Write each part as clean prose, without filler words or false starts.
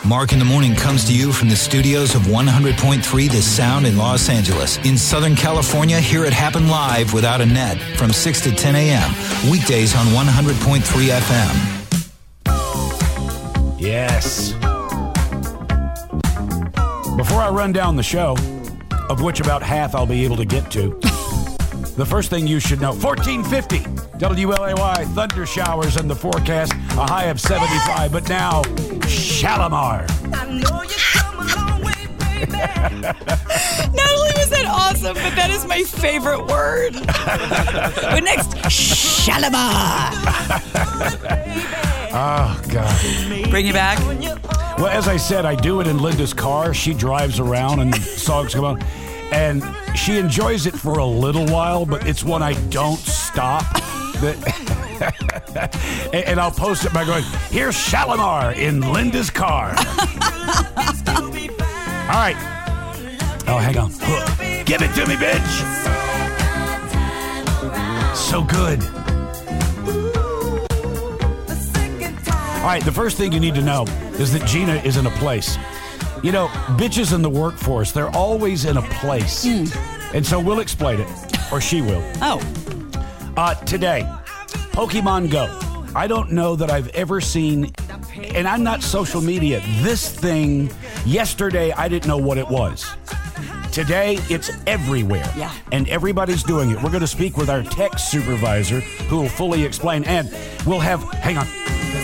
Mark in the Morning comes to you from the studios of 100.3 The Sound in Los Angeles. In Southern California, hear it happen live without a net from 6 to 10 a.m. Weekdays on 100.3 FM. Yes. Before I run down the show, of which about half I'll be able to get to, the first thing you should know, 1450 WLAY, thunder showers in the forecast, a high of 75, but now, Shalimar. I know you come a long way, baby. Not only was that awesome, but that is my favorite word. But next, Shalimar. Oh, God. Bring you back. Well, as I said, I do it in Linda's car. She drives around and songs come on. And she enjoys it for a little while, but it's when I don't stop. And I'll post it by going, here's Shalimar in Linda's car. All right. Oh, hang on. Give it to me, bitch. So good. All right, the first thing you need to know is that Gina is in a place. You know, bitches in the workforce, they're always in a place. And so we'll explain it, or she will. Oh. Today, Pokemon Go. I don't know that I've ever seen, and I'm not social media, this thing, yesterday I didn't know what it was. Today, it's everywhere. Yeah. And everybody's doing it. We're going to speak with our tech supervisor who will fully explain, and we'll have, hang on.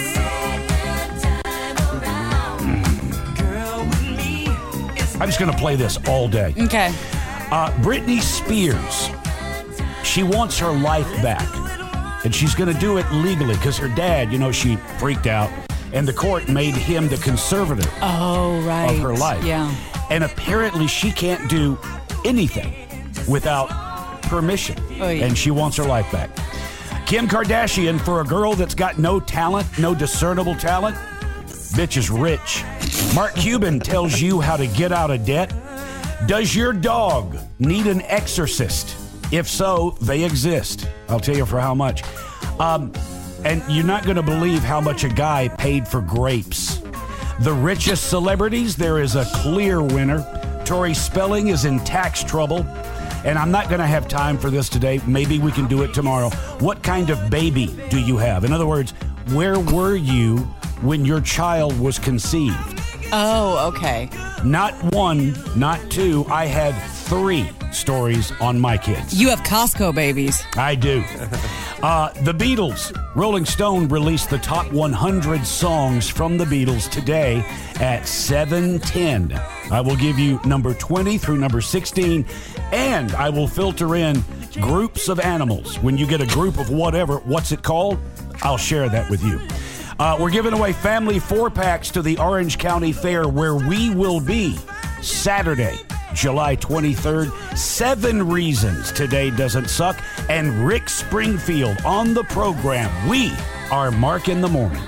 I'm just going to play this all day. Okay. Britney Spears, she wants her life back. And she's going to do it legally because her dad, you know, she freaked out. And the court made him the conservator of her life. Yeah. And apparently she can't do anything without permission. Oh, yeah. And she wants her life back. Kim Kardashian, for a girl that's got no talent, no discernible talent, bitch is rich. Mark Cuban tells you how to get out of debt. Does your dog need an exorcist? If so, they exist. I'll tell you for how much. And you're not going to believe how much a guy paid for grapes. The richest celebrities, there is a clear winner. Tori Spelling is in tax trouble. And I'm not going to have time for this today. Maybe we can do it tomorrow. What kind of baby do you have? In other words, where were you when your child was conceived? Oh, okay. Not one, not two. I had 3 stories on my kids. You have Costco babies. I do. The Beatles. Rolling Stone released the top 100 songs from the Beatles today at 7:10. I will give you number 20 through number 16, and I will filter in groups of animals. When you get a group of whatever, what's it called? I'll share that with you. We're giving away family 4-packs to the Orange County Fair, where we will be Saturday, July 23rd. 7 reasons today doesn't suck. And Rick Springfield on the program. We are Mark in the Morning.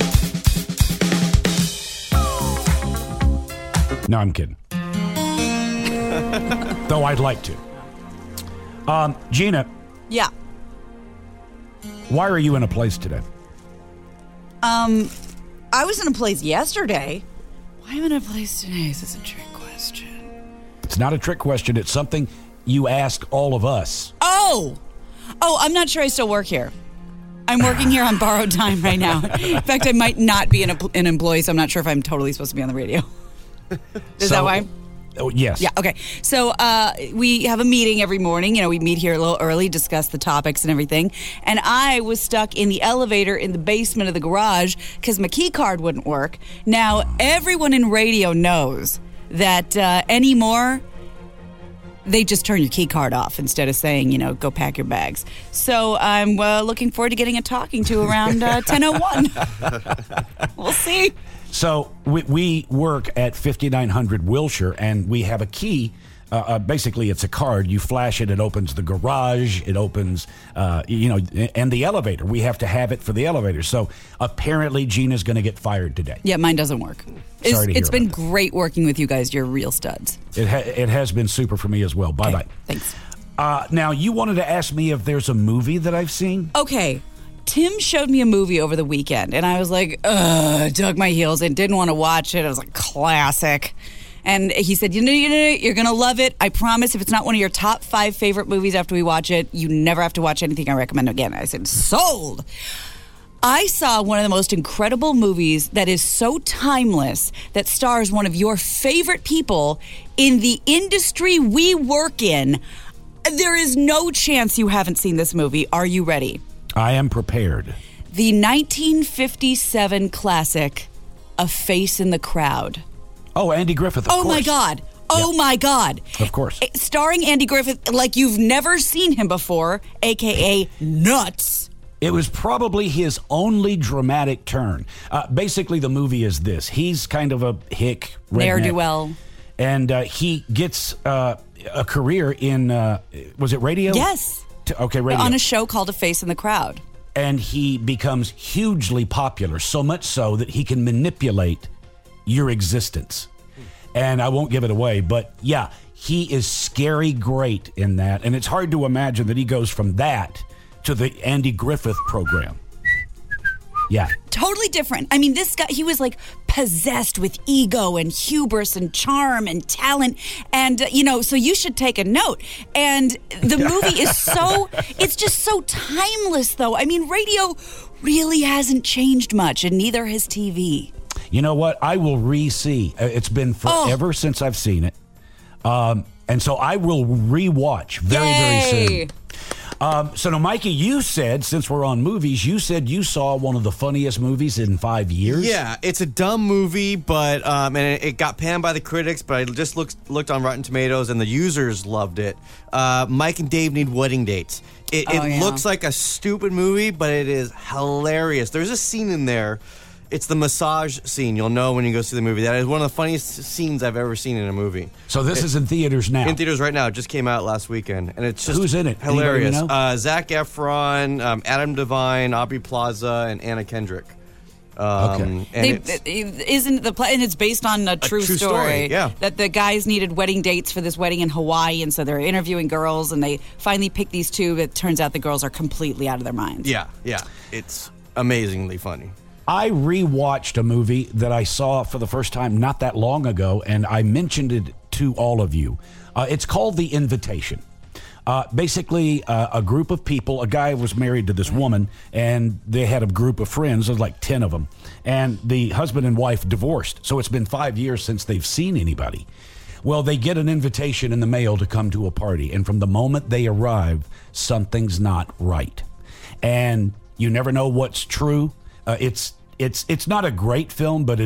No, I'm kidding. Though I'd like to. Gina. Yeah. Why are you in a place today? I was in a place yesterday. Why am I in a place today? Is this a trick question? It's not a trick question. It's something you ask all of us. Oh, I'm not sure I still work here. I'm working here on borrowed time right now. In fact, I might not be an employee, so I'm not sure if I'm totally supposed to be on the radio. Is that why? Oh, yes. Yeah, okay. So we have a meeting every morning. You know, we meet here a little early, discuss the topics and everything. And I was stuck in the elevator in the basement of the garage because my key card wouldn't work. Now, everyone in radio knows that anymore, they just turn your key card off instead of saying, you know, go pack your bags. So I'm looking forward to getting a talking to around 10:01. We'll see. So we work at 5900 Wilshire, and we have a key. Basically, it's a card. You flash it, it opens the garage, it opens, and the elevator. We have to have it for the elevator. So apparently, Gina's going to get fired today. Yeah, mine doesn't work. It's been great working with you guys. You're real studs. It has been super for me as well. Bye-bye. Thanks. Now, you wanted to ask me if there's a movie that I've seen? Okay. Tim showed me a movie over the weekend, and I was like, dug my heels in, didn't want to watch it. I was like, classic. And he said, you're going to love it. I promise if it's not one of your top 5 favorite movies after we watch it, you never have to watch anything I recommend again. I said, sold. I saw one of the most incredible movies that is so timeless that stars one of your favorite people in the industry we work in. There is no chance you haven't seen this movie. Are you ready? I am prepared. The 1957 classic, A Face in the Crowd. Oh, Andy Griffith, of course. Oh, my God. Oh, my God. Of course. Starring Andy Griffith like you've never seen him before, a.k.a. Nuts. It was probably his only dramatic turn. Basically, the movie is this. He's kind of a hick, redneck. Ne'er-do-well. And he gets a career in, was it radio? Yes. Okay, radio. On a show called A Face in the Crowd. And he becomes hugely popular, so much so that he can manipulate your existence. And I won't give it away, but yeah, he is scary great in that. And it's hard to imagine that he goes from that to the Andy Griffith program. Yeah. Totally different. I mean, this guy, he was like possessed with ego and hubris and charm and talent. And, so you should take a note. And the movie is it's just so timeless, though. I mean, radio really hasn't changed much, and neither has TV. You know what? I will re-see. It's been forever since I've seen it. And so I will re-watch very soon. So now, Mikey, you said, since we're on movies, you said you saw one of the funniest movies in 5 years. Yeah, it's a dumb movie, but and it got panned by the critics, but I just looked on Rotten Tomatoes, and the users loved it. Mike and Dave Need Wedding Dates. It looks like a stupid movie, but it is hilarious. There's a scene in there. It's the massage scene. You'll know when you go see the movie. That is one of the funniest scenes I've ever seen in a movie. So this is in theaters now? In theaters right now. It just came out last weekend. And it's just who's in it? Hilarious. Anybody know? Zac Efron, Adam Devine, Aubrey Plaza, and Anna Kendrick. Okay. And it's based on a true story. Yeah. That the guys needed wedding dates for this wedding in Hawaii, and so they're interviewing girls, and they finally pick these two, but it turns out the girls are completely out of their minds. Yeah. It's amazingly funny. I rewatched a movie that I saw for the first time not that long ago, and I mentioned it to all of you. It's called The Invitation. Basically, a group of people, a guy was married to this woman, and they had a group of friends, there's like 10 of them, and the husband and wife divorced. So it's been 5 years since they've seen anybody. Well, they get an invitation in the mail to come to a party, and from the moment they arrive, something's not right. And you never know what's true. It's not a great film, but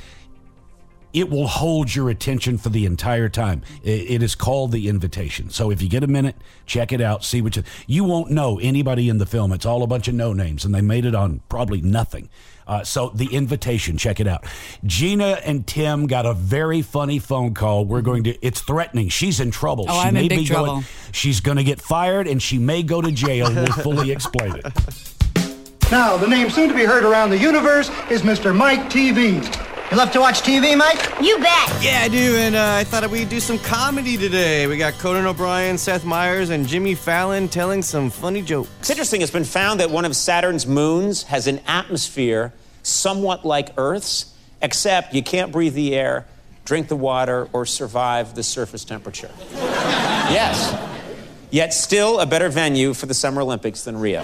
it will hold your attention for the entire time. It is called The Invitation. So if you get a minute, check it out. See what you won't know anybody in the film. It's all a bunch of no names, and they made it on probably nothing. So The Invitation, check it out. Gina and Tim got a very funny phone call. It's threatening. She's in trouble. Oh, I'm in big trouble. She's going to get fired, and she may go to jail. We'll fully explain it. Now, the name soon to be heard around the universe is Mr. Mike TV. You love to watch TV, Mike? You bet. Yeah, I do, and I thought we'd do some comedy today. We got Conan O'Brien, Seth Meyers, and Jimmy Fallon telling some funny jokes. It's interesting. It's been found that one of Saturn's moons has an atmosphere somewhat like Earth's, except you can't breathe the air, drink the water, or survive the surface temperature. Yes. Yet still a better venue for the Summer Olympics than Rio.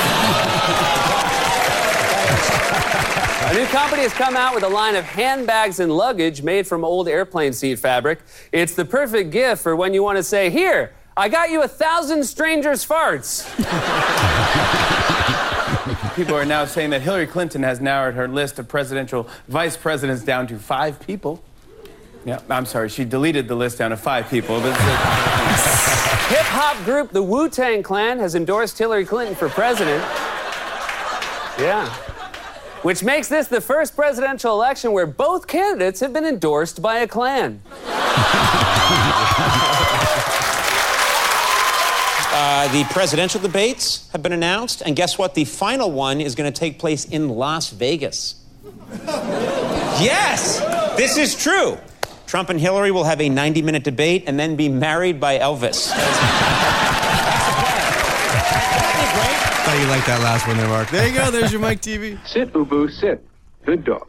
A new company has come out with a line of handbags and luggage made from old airplane seat fabric. It's the perfect gift for when you want to say, "Here, I got you 1,000 strangers' farts." People are now saying that Hillary Clinton has narrowed her list of presidential vice presidents down to 5 people. Yeah, I'm sorry, she deleted the list down to 5 people. Hip-hop group the Wu-Tang Clan has endorsed Hillary Clinton for president. Yeah. Which makes this the first presidential election where both candidates have been endorsed by a clan. The presidential debates have been announced, and guess what? The final one is going to take place in Las Vegas. Yes, this is true. Trump and Hillary will have a 90-minute debate and then be married by Elvis. thought you liked that last one there, Mark. There you go. There's your Mike TV. Sit, Boo-Boo, sit. Good dog.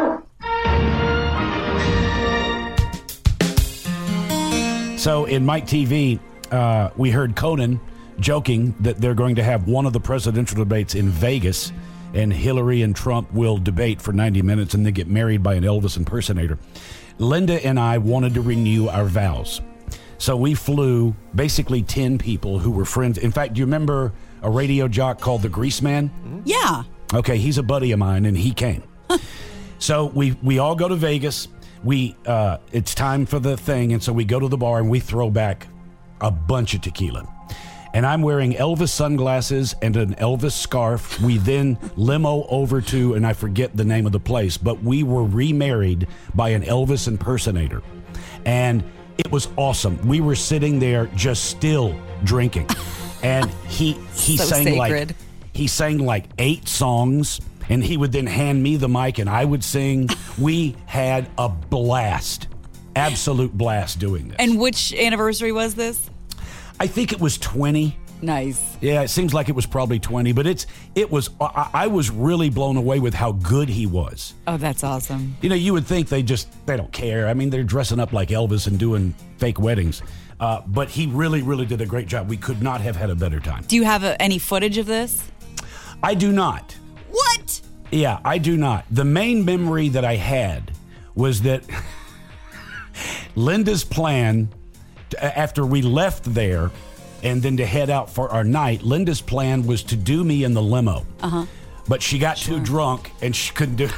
So in Mike TV, we heard Conan joking that they're going to have one of the presidential debates in Vegas, and Hillary and Trump will debate for 90 minutes and then get married by an Elvis impersonator. Linda and I wanted to renew our vows. So we flew basically 10 people who were friends. In fact, do you remember a radio jock called the Grease Man? Yeah. Okay, he's a buddy of mine, and he came. So we all go to Vegas. It's time for the thing, and so we go to the bar, and we throw back a bunch of tequila. And I'm wearing Elvis sunglasses and an Elvis scarf. We then limo over to, and I forget the name of the place, but we were remarried by an Elvis impersonator. And it was awesome. We were sitting there just still drinking. And he So sang sacred. he sang like 8 songs, and he would then hand me the mic and I would sing. We had a blast. Absolute blast doing this. And which anniversary was this? I think it was 20. Nice. Yeah, it seems like it was probably 20, but I was really blown away with how good he was. Oh, that's awesome. You know, you would think they don't care. I mean, they're dressing up like Elvis and doing fake weddings. But he really, really did a great job. We could not have had a better time. Do you have any footage of this? I do not. What? Yeah, I do not. The main memory that I had was that Linda's plan, after we left there and then to head out for our night, Linda's plan was to do me in the limo. Uh-huh. But she got too drunk and she couldn't do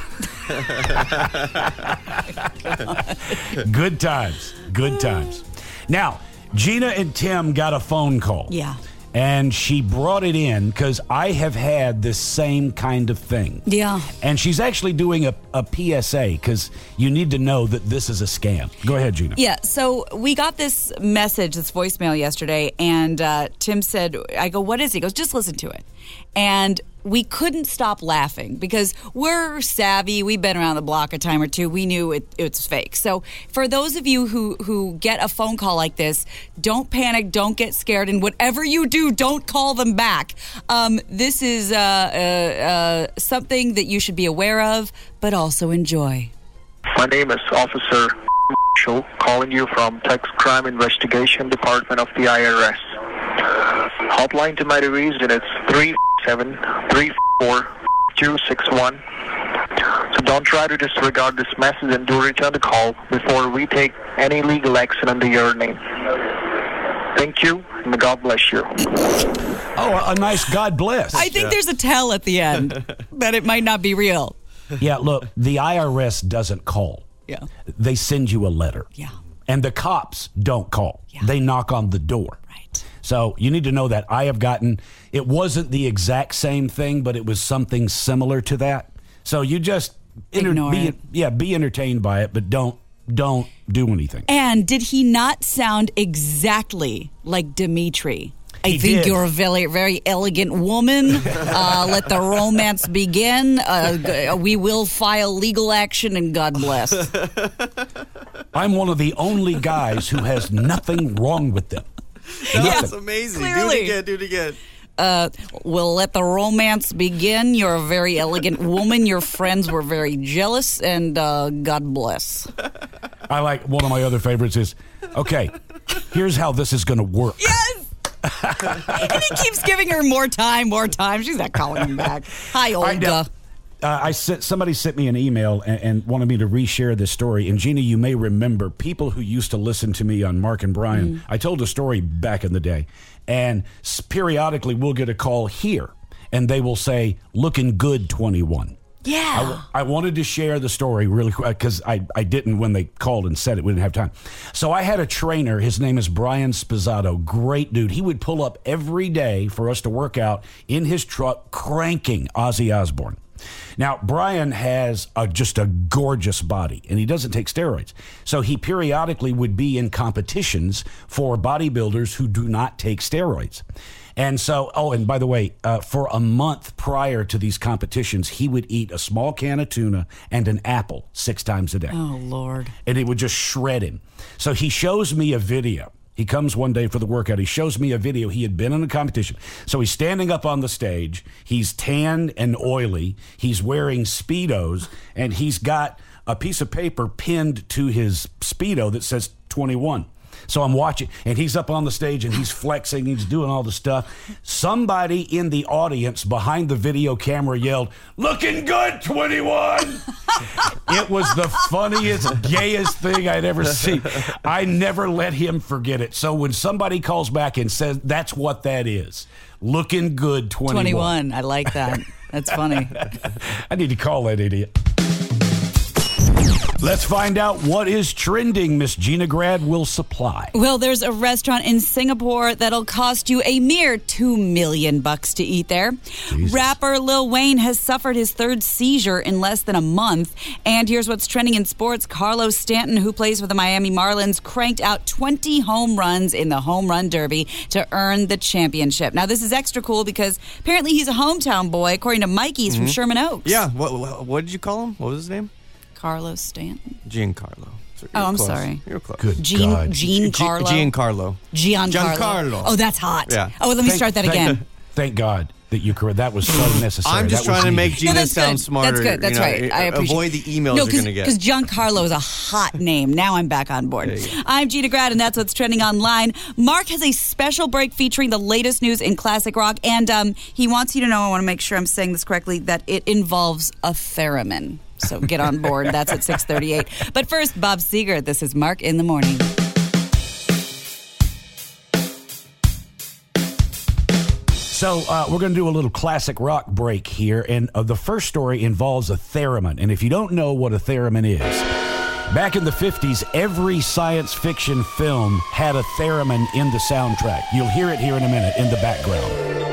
it. Good times. Good times. Now, Gina and Tim got a phone call. Yeah. And she brought it in because I have had this same kind of thing. Yeah. And she's actually doing a PSA because you need to know that this is a scam. Go ahead, Gina. Yeah, so we got this message, this voicemail yesterday, and Tim said, I go, what is it? He goes, just listen to it. And we couldn't stop laughing because we're savvy. We've been around the block a time or two. We knew it's fake. So for those of you who get a phone call like this, don't panic, don't get scared, and whatever you do, don't call them back. This is something that you should be aware of, but also enjoy. My name is Officer Marshall, calling you from Texas Crime Investigation Department of the IRS. Hotline to my reason is 3734261. So don't try to disregard this message and do return the call before we take any legal action under your name. Thank you, and God bless you. Oh, a nice God bless. I think there's a tell at the end that it might not be real. Yeah, look, the IRS doesn't call. Yeah. They send you a letter. Yeah. And the cops don't call. Yeah. They knock on the door. Right. So you need to know that I have gotten, it wasn't the exact same thing, but it was something similar to that. So you just Ignore it. Be entertained by it, but don't do anything. And did he not sound exactly like Dimitri? I He think did. you're a very, very elegant woman. Let the romance begin. We will file legal action, and God bless. I'm one of the only guys who has nothing wrong with them. That's amazing. clearly. Do it again. We'll let the romance begin. You're a very elegant woman. Your friends were very jealous, and God bless. I like, one of my other favorites is, okay, here's how this is going to work. Yes! And he keeps giving her more time. She's not calling him back. Hi, Olga. Somebody sent me an email and wanted me to reshare this story. And Gina, you may remember people who used to listen to me on Mark and Brian. I told a story back in the day, and periodically we'll get a call here, and they will say, "Looking good, 21." Yeah. I wanted to share the story really quick because I didn't when they called and said it. We didn't have time. So I had a trainer. His name is Brian Spizzato. Great dude. He would pull up every day for us to work out in his truck cranking Ozzy Osbourne. Now, Brian has just a gorgeous body, and he doesn't take steroids. So he periodically would be in competitions for bodybuilders who do not take steroids. And so, and by the way, for a month prior to these competitions, he would eat a small can of tuna and an apple 6 times a day. Oh, Lord. And it would just shred him. So he shows me a video. He comes one day for the workout. He shows me a video. He had been in a competition. So he's standing up on the stage. He's tan and oily. He's wearing Speedos, and he's got a piece of paper pinned to his Speedo that says 21. So I'm watching, and he's up on the stage, and he's flexing. He's doing all the stuff. Somebody in the audience behind the video camera yelled, "Looking good, 21!" It was the funniest, gayest thing I'd ever seen. I never let him forget it. So when somebody calls back and says, that's what that is, looking good, 21. 21. I like that. That's funny. I need to call that idiot. Let's find out what is trending. Miss Gina Grad will supply. Well, there's a restaurant in Singapore that'll cost you a mere $2 million to eat there. Jesus. Rapper Lil Wayne has suffered his third seizure in less than a month. And here's what's trending in sports. Carlos Stanton, who plays for the Miami Marlins, cranked out 20 home runs in the Home Run Derby to earn the championship. Now, this is extra cool because apparently he's a hometown boy, according to Mikey's from Sherman Oaks. Yeah. What did you call him? What was his name? Carlos Stanton. Giancarlo. So I'm close. sorry. You're close. Good Giancarlo. Giancarlo. Oh, that's hot. Yeah. Oh, let me start that again. Thank God that you correct. That was so necessary. I'm just trying to make Gina sound smarter. That's good. That's right. I appreciate Avoid the emails you're going to get. Because Giancarlo is a hot name. Now I'm back on board. I'm Gina Grad, and that's what's trending online. Mark has a special break featuring the latest news in classic rock, and he wants you to know, I want to make sure I'm saying this correctly, that it involves a theremin. So get on board. That's at 6:38. But first, Bob Seger. This is Mark in the Morning. So we're going to do a little classic rock break here. And the first story involves a theremin. And if you don't know what a theremin is, back in the 50s, every science fiction film had a theremin in the soundtrack. You'll hear it here in a minute in the background.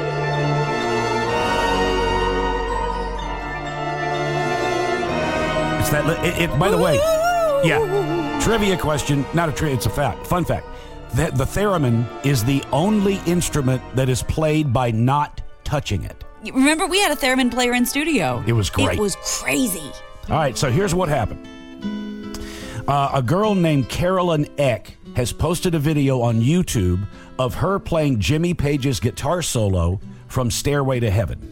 It's that. By the way, yeah. Trivia question, not a trivia. It's a fact. Fun fact: the theremin is the only instrument that is played by not touching it. Remember, we had a theremin player in studio. It was great. It was crazy. All right, so here's what happened. A girl named Carolyn Eck has posted a video on YouTube of her playing Jimmy Page's guitar solo from Stairway to Heaven.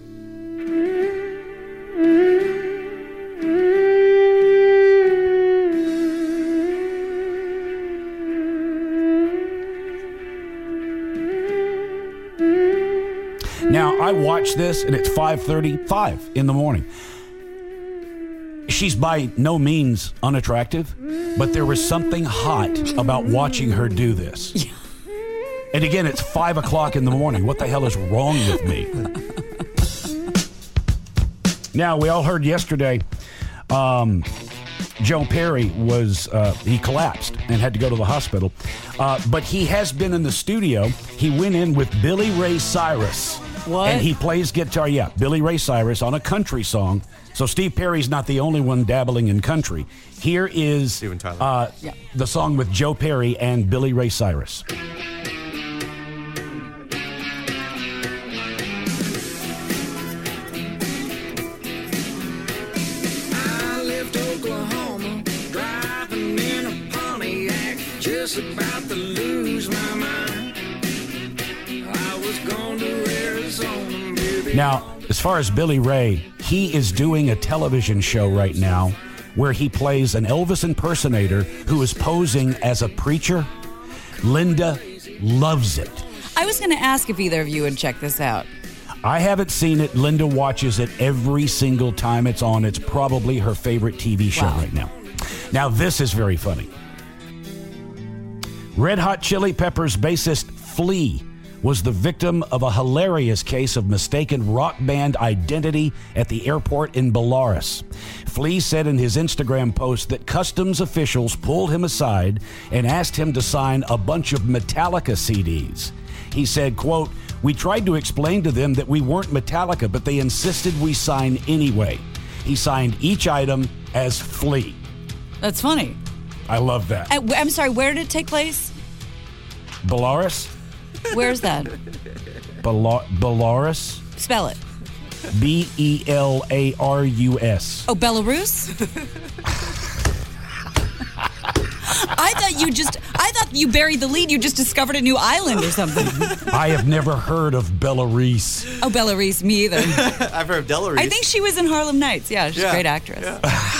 Now, I watched this, and it's 5:35 in the morning. She's by no means unattractive, but there was something hot about watching her do this. And again, it's 5 o'clock in the morning. What the hell is wrong with me? Now, we all heard yesterday, Joe Perry he collapsed and had to go to the hospital. But he has been in the studio. He went in with Billy Ray Cyrus. What? And he plays guitar. Yeah, Billy Ray Cyrus on a country song. So Steve Perry's not the only one dabbling in country. Here is Steven Tyler. The song with Joe Perry and Billy Ray Cyrus. I left Oklahoma, driving in a Pontiac, just about to lose my mind. I was going to Arizona, baby. Now, as far as Billy Ray, he is doing a television show right now where he plays an Elvis impersonator who is posing as a preacher. Linda loves it. I was going to ask if either of you would check this out. I haven't seen it. Linda watches it every single time it's on. It's probably her favorite TV show right now. Now, this is very funny. Red Hot Chili Peppers bassist Flea was the victim of a hilarious case of mistaken rock band identity at the airport in Belarus. Flea said in his Instagram post that customs officials pulled him aside and asked him to sign a bunch of Metallica CDs. He said, quote, "We tried to explain to them that we weren't Metallica, but they insisted we sign anyway." He signed each item as Flea. That's funny. I love that. I'm sorry, where did it take place? Belarus? Where's that? Belarus? Spell it. Belarus. Oh, Belarus? I thought you buried the lead. You just discovered a new island or something. I have never heard of Bella Reese. Oh, Bella Reese, me either. I've heard of Della Reese. I think she was in Harlem Nights. Yeah, she's a great actress. Yeah.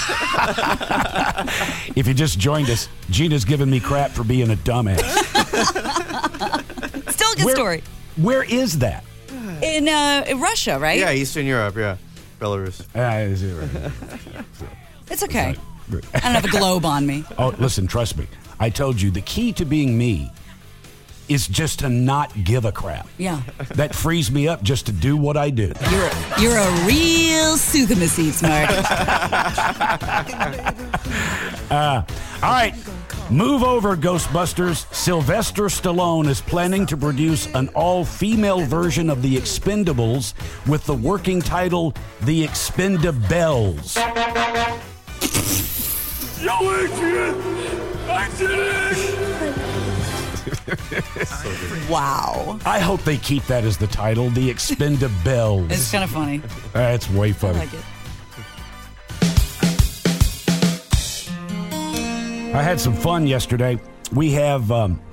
If you just joined us, Gina's giving me crap for being a dumbass. Still a good story. Where is that? In Russia, right? Yeah, Eastern Europe, yeah. Belarus. It's okay. I don't have a globe on me. Oh, listen, trust me. I told you, the key to being me is just to not give a crap. Yeah. That frees me up just to do what I do. You're a real Sukhamaseed, Smart. All right. Move over, Ghostbusters. Sylvester Stallone is planning to produce an all-female version of The Expendables with the working title The Expendabelles. Yo, Adrian! I did it! Wow. I hope they keep that as the title, The Expendabelles. It's kind of funny. That's way funny. I like it. I had some fun yesterday. We have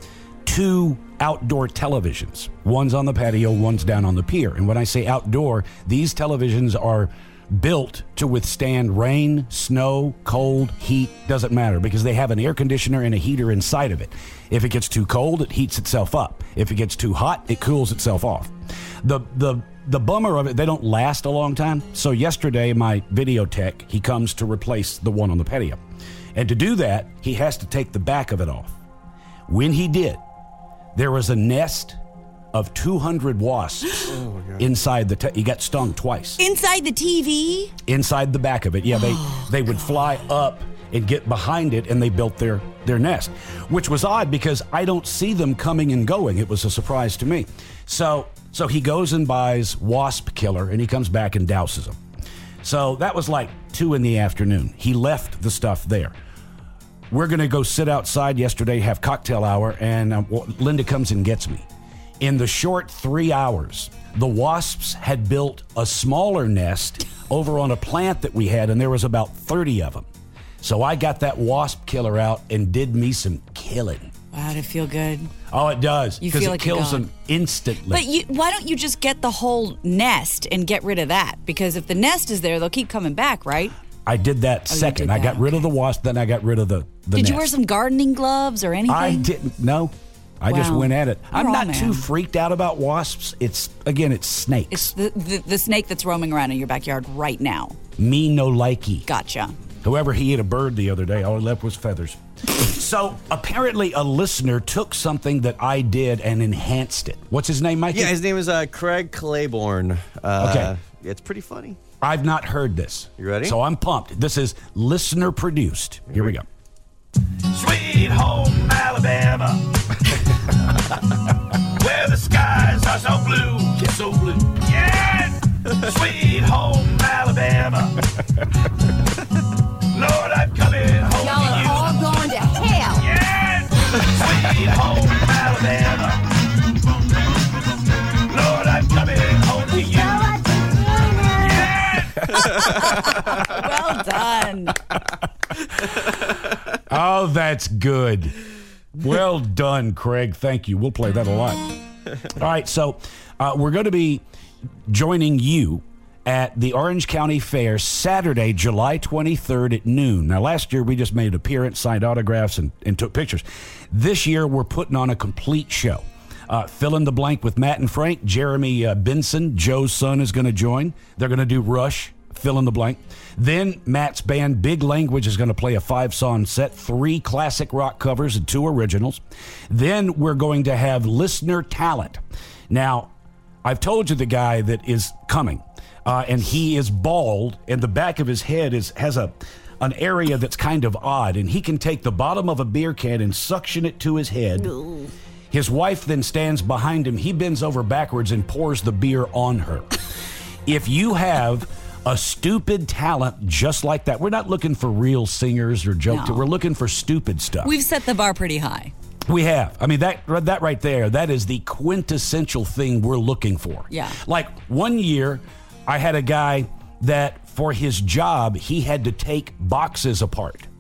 2 outdoor televisions. One's on the patio, one's down on the pier. And when I say outdoor, these televisions are built to withstand rain, snow, cold, heat, doesn't matter, because they have an air conditioner and a heater inside of it. If it gets too cold, it heats itself up. If it gets too hot, it cools itself off. The bummer of it, they don't last a long time. So yesterday, my video tech, he comes to replace the one on the patio. And to do that, he has to take the back of it off. When he did, there was a nest of 200 wasps inside he got stung twice. Inside the TV? Inside the back of it. Yeah, they would fly up and get behind it, and they built their nest, which was odd because I don't see them coming and going. It was a surprise to me. So he goes and buys wasp killer, and he comes back and douses them. So that was like 2 p.m. He left the stuff there. We're going to go sit outside yesterday, have cocktail hour, and Linda comes and gets me. In the short 3 hours, the wasps had built a smaller nest over on a plant that we had, and there was about 30 of them. So I got that wasp killer out and did me some killing. Wow, did it feel good? Oh, it does. You feel like it kills them instantly. But why don't you just get the whole nest and get rid of that? Because if the nest is there, they'll keep coming back, right? I did that second. I got rid of the wasp, then I got rid of the Did nest. you wear some gardening gloves or anything? I didn't. No. I just went at it. I'm not too freaked out about wasps. It's snakes. It's the snake that's roaming around in your backyard right now. Me no likey. Gotcha. Whoever he ate a bird the other day, all he left was feathers. So apparently a listener took something that I did and enhanced it. What's his name, Mikey? Yeah, his name is Craig Claiborne. Okay. It's pretty funny. I've not heard this. You ready? So I'm pumped. This is listener produced. Here we go. Sweet home Alabama, where the skies are so blue, so blue. Yeah, sweet home Alabama. Lord, I'm coming home Y'all to you. are all going to hell. Yeah, sweet home Alabama. Lord, I'm coming home to you. Well done. Oh, that's good. Well done, Craig. Thank you. We'll play that a lot. All right, so we're going to be joining you at the Orange County Fair Saturday, July 23rd at noon. Now, last year we just made an appearance, signed autographs, and took pictures. This year we're putting on a complete show. Fill in the blank with Matt and Frank. Jeremy Benson, Joe's son, is going to join. They're going to do Rush. Fill in the blank. Then Matt's band Big Language is going to play a 5-song set, 3 classic rock covers and 2 originals. Then we're going to have listener talent. Now, I've told you the guy that is coming, and he is bald, and the back of his head has an area that's kind of odd, and he can take the bottom of a beer can and suction it to his head. Ooh. His wife then stands behind him. He bends over backwards and pours the beer on her. If you have a stupid talent just like that, we're not looking for real singers or jokes. No. We're looking for stupid stuff. We've set the bar pretty high. We have. I mean, that right there, that is the quintessential thing we're looking for. Yeah. Like one year, I had a guy that for his job, he had to take boxes apart.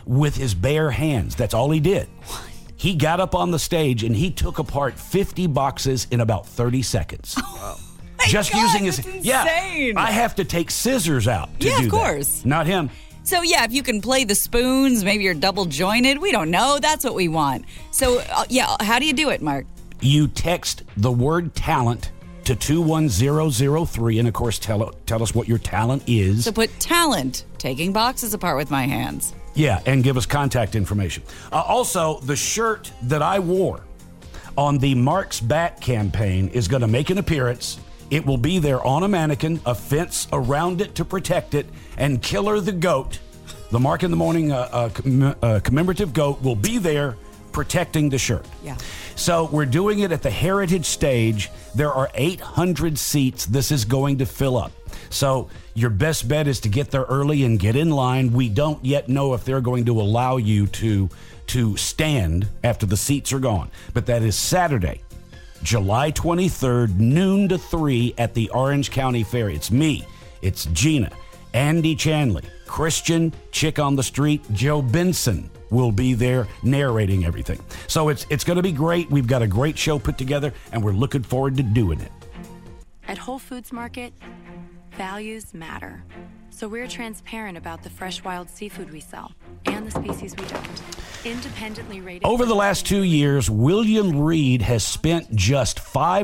with his bare hands. That's all he did. He got up on the stage and he took apart 50 boxes in about 30 seconds. Wow. Just God, using his... that's insane. Yeah, I have to take scissors out to do that. Yeah, of course. Not him. So, yeah, if you can play the spoons, maybe you're double jointed. We don't know. That's what we want. So, how do you do it, Mark? You text the word talent to 21003, and, of course, tell us what your talent is. So put talent, taking boxes apart with my hands. Yeah, and give us contact information. Also, the shirt that I wore on the Mark's Back campaign is going to make an appearance. It will be there on a mannequin, a fence around it to protect it, and Killer the Goat, the Mark in the Morning commemorative goat, will be there protecting the shirt. Yeah. So we're doing it at the Heritage Stage. There are 800 seats. This is going to fill up. So your best bet is to get there early and get in line. We don't yet know if they're going to allow you to stand after the seats are gone. But that is Saturday, July 23rd, noon to 3 at the Orange County Fair. It's me. It's Gina, Andy Chanley, Christian, Chick on the Street, Joe Benson will be there narrating everything. So it's going to be great. We've got a great show put together, and we're looking forward to doing it. At Whole Foods Market, values matter. So we're transparent about the fresh wild seafood we sell and the species we don't. Independently rated. Over the last 2 years, William Reed has spent just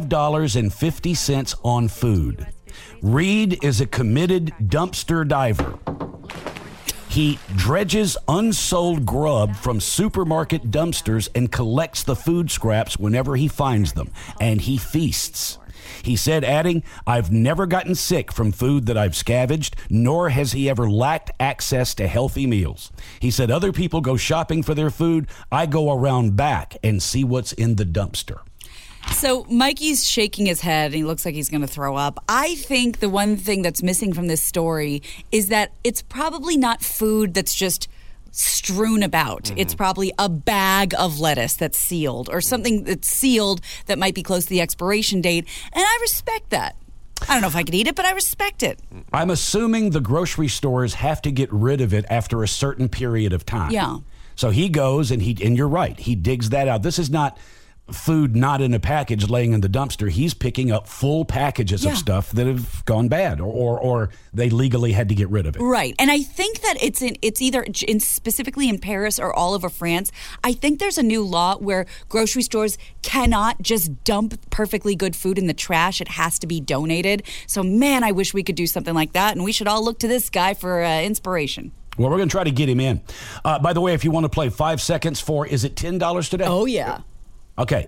$5.50 on food. Reed is a committed dumpster diver. He dredges unsold grub from supermarket dumpsters and collects the food scraps whenever he finds them, and he feasts. He said, adding, "I've never gotten sick from food that I've scavenged, nor has he ever lacked access to healthy meals." He said, "Other people go shopping for their food. I go around back and see what's in the dumpster." So Mikey's shaking his head and he looks like he's going to throw up. I think the one thing that's missing from this story is that it's probably not food that's just strewn about. Mm-hmm. It's probably a bag of lettuce that's sealed or something that's sealed that might be close to the expiration date. And I respect that. I don't know if I could eat it, but I respect it. I'm assuming the grocery stores have to get rid of it after a certain period of time. Yeah. So he goes and you're right. He digs that out. This is not food not in a package laying in the dumpster. He's picking up full packages of stuff that have gone bad or they legally had to get rid of it. Right. And I think that it's either specifically in Paris or all over France. I think there's a new law where grocery stores cannot just dump perfectly good food in the trash. It has to be donated. So, man, I wish we could do something like that. And we should all look to this guy for inspiration. Well, we're going to try to get him in. By the way, if you want to play 5 seconds for, is it $10 today? Oh, yeah. Okay,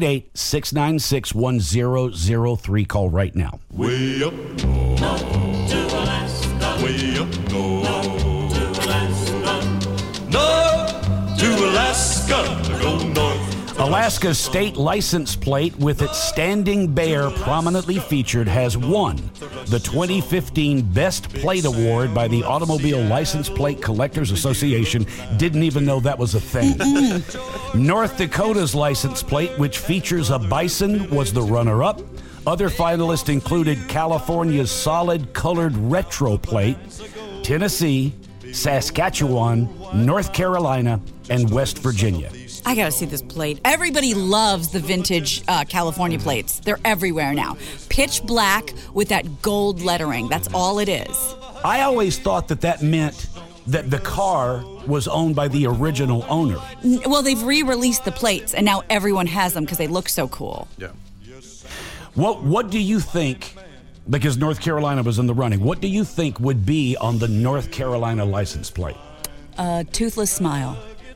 888-696-1003. Call right now. Way up north to Alaska. Way up north to Alaska. North to Alaska. Go north. Alaska's state license plate with its standing bear prominently featured has won the 2015 Best Plate Award by the Automobile License Plate Collectors Association. Didn't even know that was a thing. North Dakota's license plate, which features a bison, was the runner-up. Other finalists included California's solid colored retro plate, Tennessee, Saskatchewan, North Carolina, and West Virginia. I gotta see this plate. Everybody loves the vintage California plates. They're everywhere now. Pitch black with that gold lettering. That's all it is. I always thought that meant that the car was owned by the original owner. Well, they've re-released the plates, and now everyone has them because they look so cool. Yeah. What do you think, because North Carolina was in the running, what do you think would be on the North Carolina license plate? Toothless smile.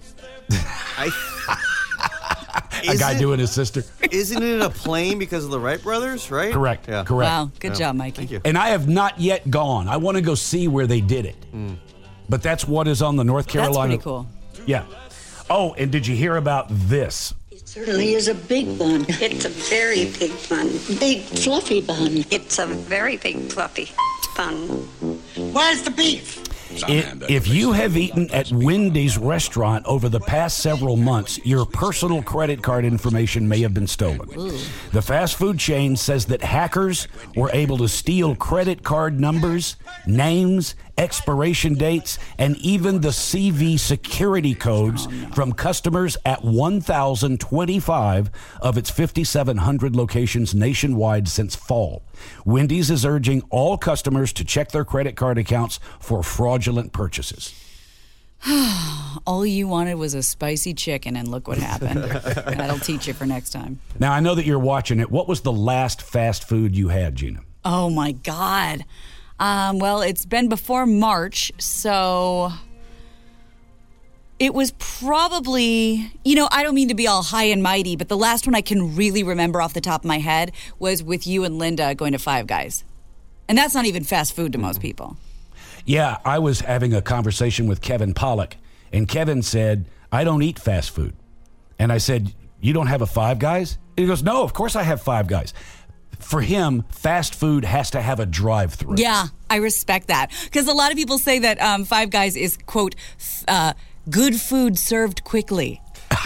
A guy doing his sister. Isn't it a plane because of the Wright brothers, right? Correct. Yeah. Correct. Wow, good job, Mikey. Thank you. And I have not yet gone. I want to go see where they did it. But that's what is on the North Carolina. That's pretty cool. Yeah. Oh, and did you hear about this? It certainly is a big bun. It's a very big bun. Big fluffy bun. It's a very big fluffy bun. Where's the beef? If you have eaten at Wendy's restaurant over the past several months, your personal credit card information may have been stolen. Ooh. The fast food chain says that hackers were able to steal credit card numbers, names, expiration dates, and even the CV security codes from customers at 1,025 of its 5,700 locations nationwide since fall. Wendy's is urging all customers to check their credit card accounts for fraudulent purchases. All you wanted was a spicy chicken, and look what happened. That'll teach you for next time. Now, I know that you're watching it. What was the last fast food you had, Gina? Oh, my God. Well, it's been before March, so it was probably, I don't mean to be all high and mighty, but the last one I can really remember off the top of my head was with you and Linda going to Five Guys. And that's not even fast food to most people. Yeah, I was having a conversation with Kevin Pollak, and Kevin said, I don't eat fast food. And I said, you don't have a Five Guys? And he goes, no, of course I have Five Guys. For him, fast food has to have a drive-through. Yeah, I respect that. Because a lot of people say that Five Guys is, quote, good food served quickly.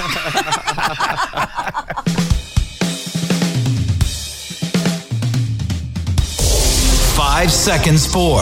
5 seconds for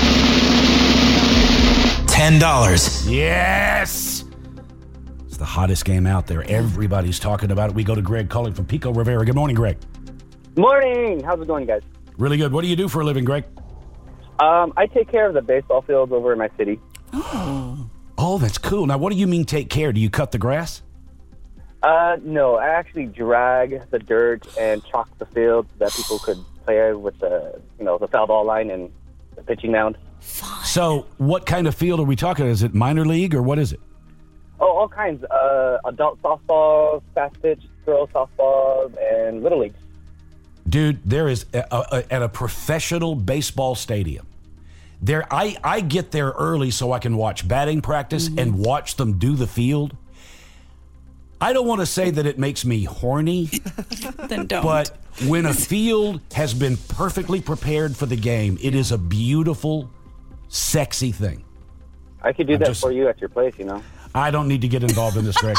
$10. Yes! It's the hottest game out there. Everybody's talking about it. We go to Greg calling from Pico Rivera. Good morning, Greg. Morning. How's it going, guys? Really good. What do you do for a living, Greg? I take care of the baseball fields over in my city. Oh, that's cool. Now, what do you mean take care? Do you cut the grass? No, I actually drag the dirt and chalk the field so that people could play with the foul ball line and the pitching mound. So, what kind of field are we talking? Is it minor league or what is it? Oh, all kinds. Adult softball, fast pitch, girls softball, and little league. Dude, there is at a professional baseball stadium. There, I get there early so I can watch batting practice and watch them do the field. I don't want to say that it makes me horny. Then don't. But when a field has been perfectly prepared for the game, it is a beautiful, sexy thing. I could do that for you at your place, I don't need to get involved in this, Greg.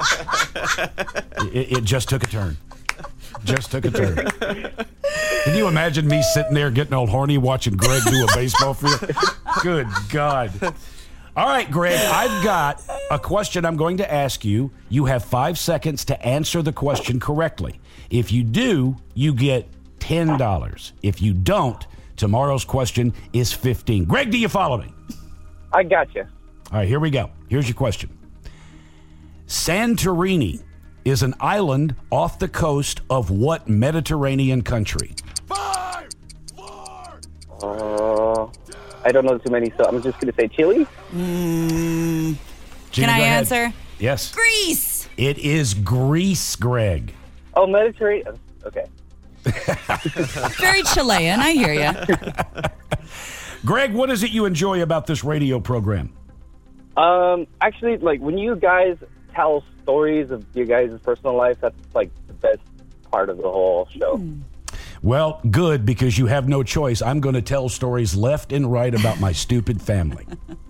It just took a turn. Just took a turn. Can you imagine me sitting there getting all horny watching Greg do a baseball field? Good God. All right, Greg, I've got a question I'm going to ask you. You have 5 seconds to answer the question correctly. If you do, you get $10. If you don't, tomorrow's question is $15. Greg, do you follow me? I got you. All right, here we go. Here's your question. Santorini is an island off the coast of what Mediterranean country? I don't know too many, so I'm just going to say Chile. Gina, Can I answer? Yes. Greece. It is Greece, Greg. Oh, Mediterranean. Okay. Very Chilean. I hear you. Greg, what is it you enjoy about this radio program? Actually, when you guys tell stories of your guys' personal life, that's the best part of the whole show. Well, good, because you have no choice. I'm going to tell stories left and right about my stupid family.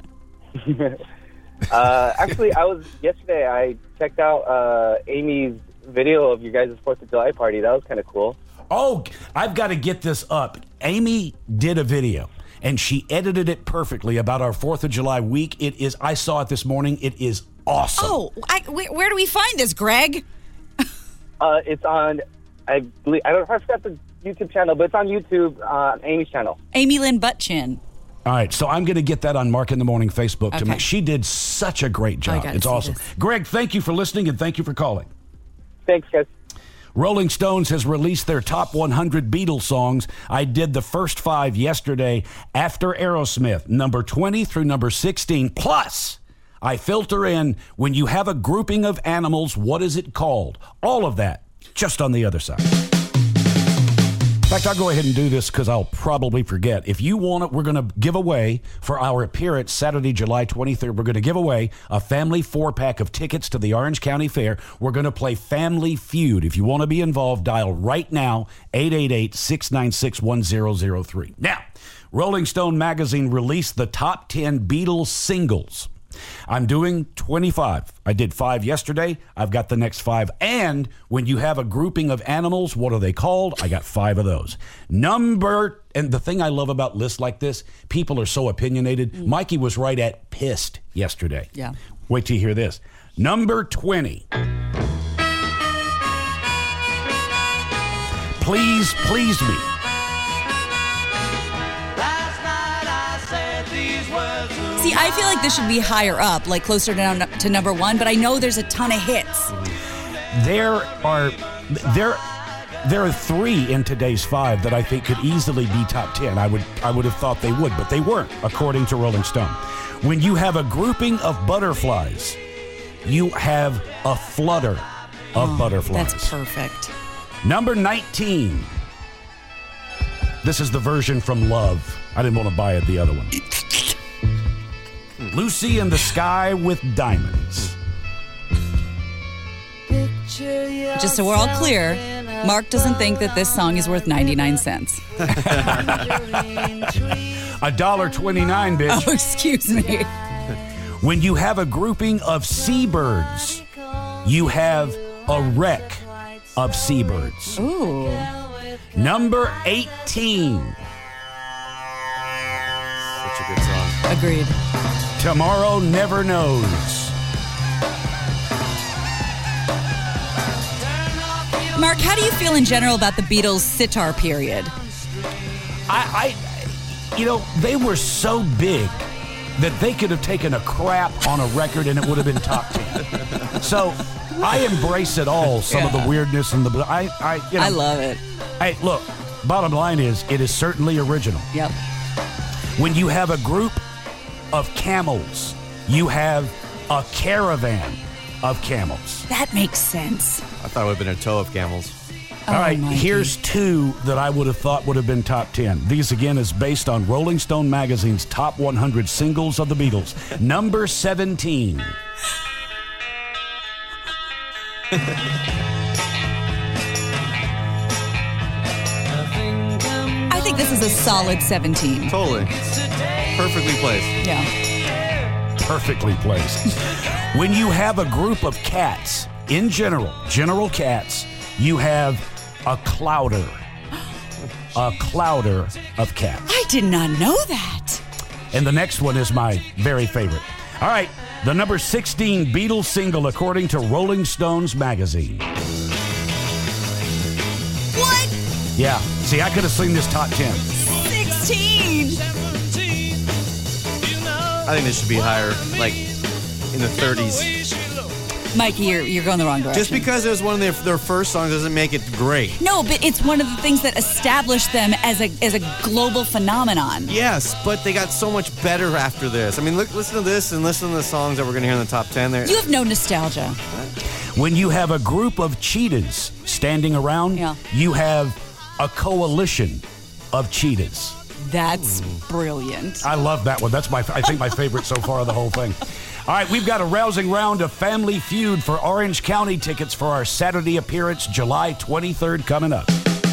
Actually, yesterday I checked out Amy's video of your guys' 4th of July party. That was kind of cool. Oh, I've got to get this up. Amy did a video, and she edited it perfectly about our 4th of July week. I saw it this morning. It is awesome. Oh, where do we find this, Greg? It's on, I forgot the YouTube channel, but it's on YouTube, Amy's channel. Amy Lynn Buttchin. All right, so I'm going to get that on Mark in the Morning Facebook. Okay. She did such a great job. It's awesome. Greg, thank you for listening, and thank you for calling. Thanks, guys. Rolling Stones has released their top 100 Beatles songs. I did the first 5 yesterday after Aerosmith, number 20 through number 16. Plus, I filter in when you have a grouping of animals, what is it called? All of that, just on the other side. In fact, I'll go ahead and do this because I'll probably forget. If you want it, we're going to give away for our appearance Saturday, July 23rd. We're going to give away a family 4-pack of tickets to the Orange County Fair. We're going to play Family Feud. If you want to be involved, dial right now, 888-696-1003. Now, Rolling Stone magazine released the top 10 Beatles singles. I'm doing 25. I did 5 yesterday. I've got the next 5. And when you have a grouping of animals, what are they called? I got 5 of those. And the thing I love about lists like this, people are so opinionated. Mikey was right at pissed yesterday. Yeah. Wait till you hear this. Number 20. Please please me. See, I feel like this should be higher up, like closer down to number 1, but I know there's a ton of hits. There are 3 in today's 5 that I think could easily be top 10. I would have thought they would, but they weren't, according to Rolling Stone. When you have a grouping of butterflies, you have a flutter of butterflies. That's perfect. Number 19. This is the version from Love. I didn't want to buy it, the other one. Lucy in the Sky with Diamonds. Just so we're all clear, Mark doesn't think that this song is worth 99 cents. $1.29, bitch. Oh, excuse me. When you have a grouping of seabirds, you have a wreck of seabirds. Ooh. Number 18. Such a good song. Agreed. Tomorrow Never Knows. Mark, how do you feel in general about the Beatles' sitar period? They were so big that they could have taken a crap on a record and it would have been top 10. So I embrace it all, some of the weirdness and the... I love it. Hey, look, bottom line is, it is certainly original. Yep. When you have a group of camels, you have a caravan of camels. That makes sense. I thought it would have been a tow of camels. All right, Mikey. here's 2 that I would have thought would have been top 10. These, again, is based on Rolling Stone magazine's top 100 singles of the Beatles. Number 17. I think this is a solid 17. Totally. Perfectly placed. Yeah. Perfectly placed. When you have a group of cats, in general cats, you have a clouder. A clouder of cats. I did not know that. And the next one is my very favorite. All right, the number 16 Beatles single according to Rolling Stones magazine. What? Yeah, see, I could have seen this top 10. 16. I think this should be higher, like in the 30s. Mikey, you're going the wrong direction. Just because it was one of their first songs doesn't make it great. No, but it's one of the things that established them as a global phenomenon. Yes, but they got so much better after this. I mean, listen to this and listen to the songs that we're going to hear in the top 10 there. You have no nostalgia. When you have a group of cheetahs standing around, you have a coalition of cheetahs. That's brilliant. I love that one. That's I think my favorite so far of the whole thing. All right, we've got a rousing round of Family Feud for Orange County tickets for our Saturday appearance, July 23rd, coming up.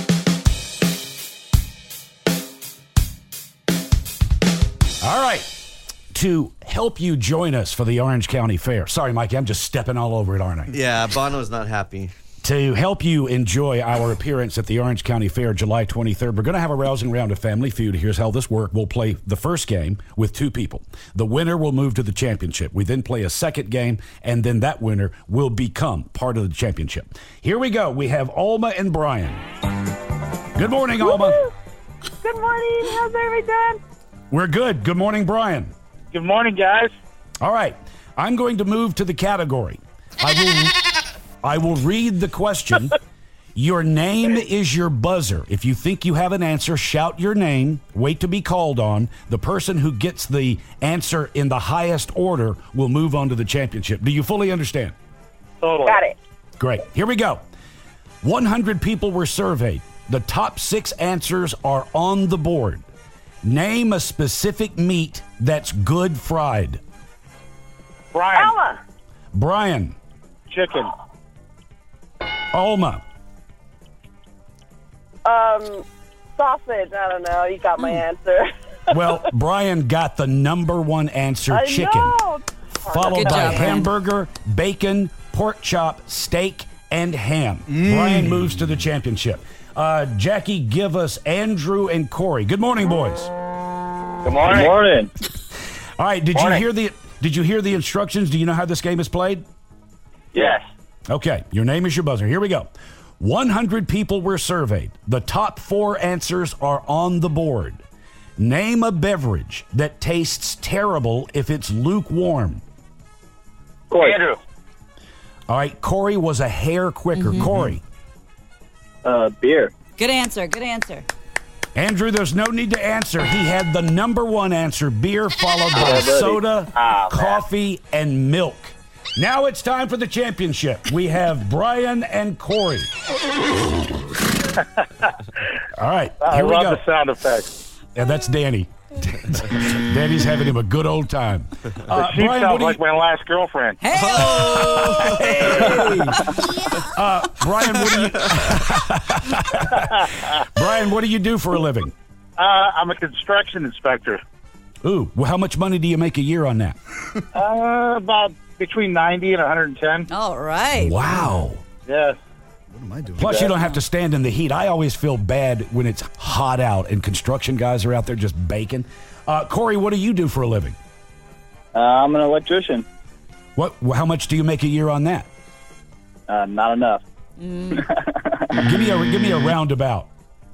All right, to help you join us for the Orange County Fair. Sorry, Mikey, I'm just stepping all over it, aren't I? Yeah, Bono's not happy. To help you enjoy our appearance at the Orange County Fair, July 23rd, we're going to have a rousing round of Family Feud. Here's how this works. We'll play the first game with 2 people. The winner will move to the championship. We then play a second game, and then that winner will become part of the championship. Here we go. We have Alma and Brian. Good morning, Alma. Woo-hoo. Good morning. How's everybody doing? We're good. Good morning, Brian. Good morning, guys. All right. I'm going to move to the category. I will read the question. Your name is your buzzer. If you think you have an answer, shout your name. Wait to be called on. The person who gets the answer in the highest order will move on to the championship. Do you fully understand? Totally. Got it. Great. Here we go. 100 people were surveyed. The top 6 answers are on the board. Name a specific meat that's good fried. Brian. Alma. Brian. Chicken. Alma. Sausage. I don't know. You got my answer. Well, Brian got the number 1 answer, chicken. Know. followed Good by job, Brian. hamburger, bacon, pork chop, steak, and ham. Brian moves to the championship. Jackie, give us Andrew and Corey. Good morning, boys. Good morning. Good morning. All right, did you hear the instructions? Do you know how this game is played? Yes. Okay, your name is your buzzer. Here we go. 100 people were surveyed. The top 4 answers are on the board. Name a beverage that tastes terrible if it's lukewarm. Corey. Andrew. All right, Corey was a hair quicker. Corey. Beer. Good answer. Good answer. Andrew, there's no need to answer. He had the number 1 answer, beer, followed by soda, coffee, and milk. Now it's time for the championship. We have Brian and Corey. All right, here we go. I love the sound effects. Yeah, that's Danny. Danny's having him a good old time. She Brian, sounds like my last girlfriend. Hey! Brian, what do you do for a living? I'm a construction inspector. Ooh, well, how much money do you make a year on that? About between 90 and 110. All right. Wow. Yes. What am I doing? Plus, you don't have to stand in the heat. I always feel bad when it's hot out and construction guys are out there just baking. Corey, what do you do for a living? I'm an electrician. How much do you make a year on that? Not enough. Give me a roundabout.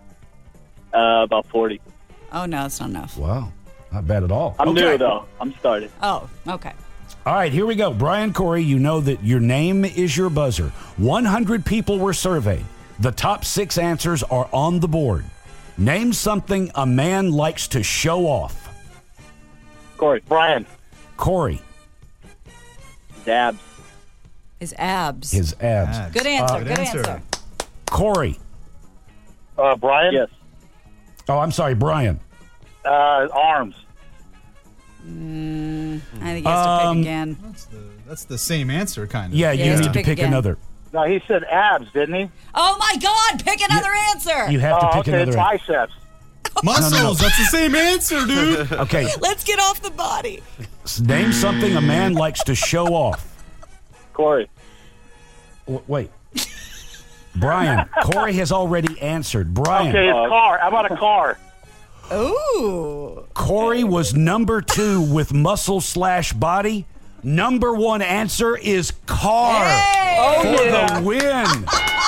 About 40. Oh, no, it's not enough. Wow. Not bad at all. I'm new, though. I'm started. Oh, okay. All right, here we go. Brian, Corey, you know that your name is your buzzer. 100 people were surveyed. The top 6 answers are on the board. Name something a man likes to show off. Corey. Brian. Corey. His abs. His abs. His abs. Good answer. Good answer. Corey. Brian. Yes. Oh, I'm sorry, Brian. Arms. I think he has to pick again. That's the same answer, kind of. Yeah, you need to pick another. No, he said abs, didn't he? Oh, my God. Pick another answer. You have to pick another. Biceps. Muscles. No. That's the same answer, dude. Okay. Let's get off the body. Name something a man likes to show off. Corey. Wait. Brian. Corey has already answered. Brian. Okay, it's car. How about a car? Ooh. Corey was number 2 with muscle/body. Number 1 answer is car for the win.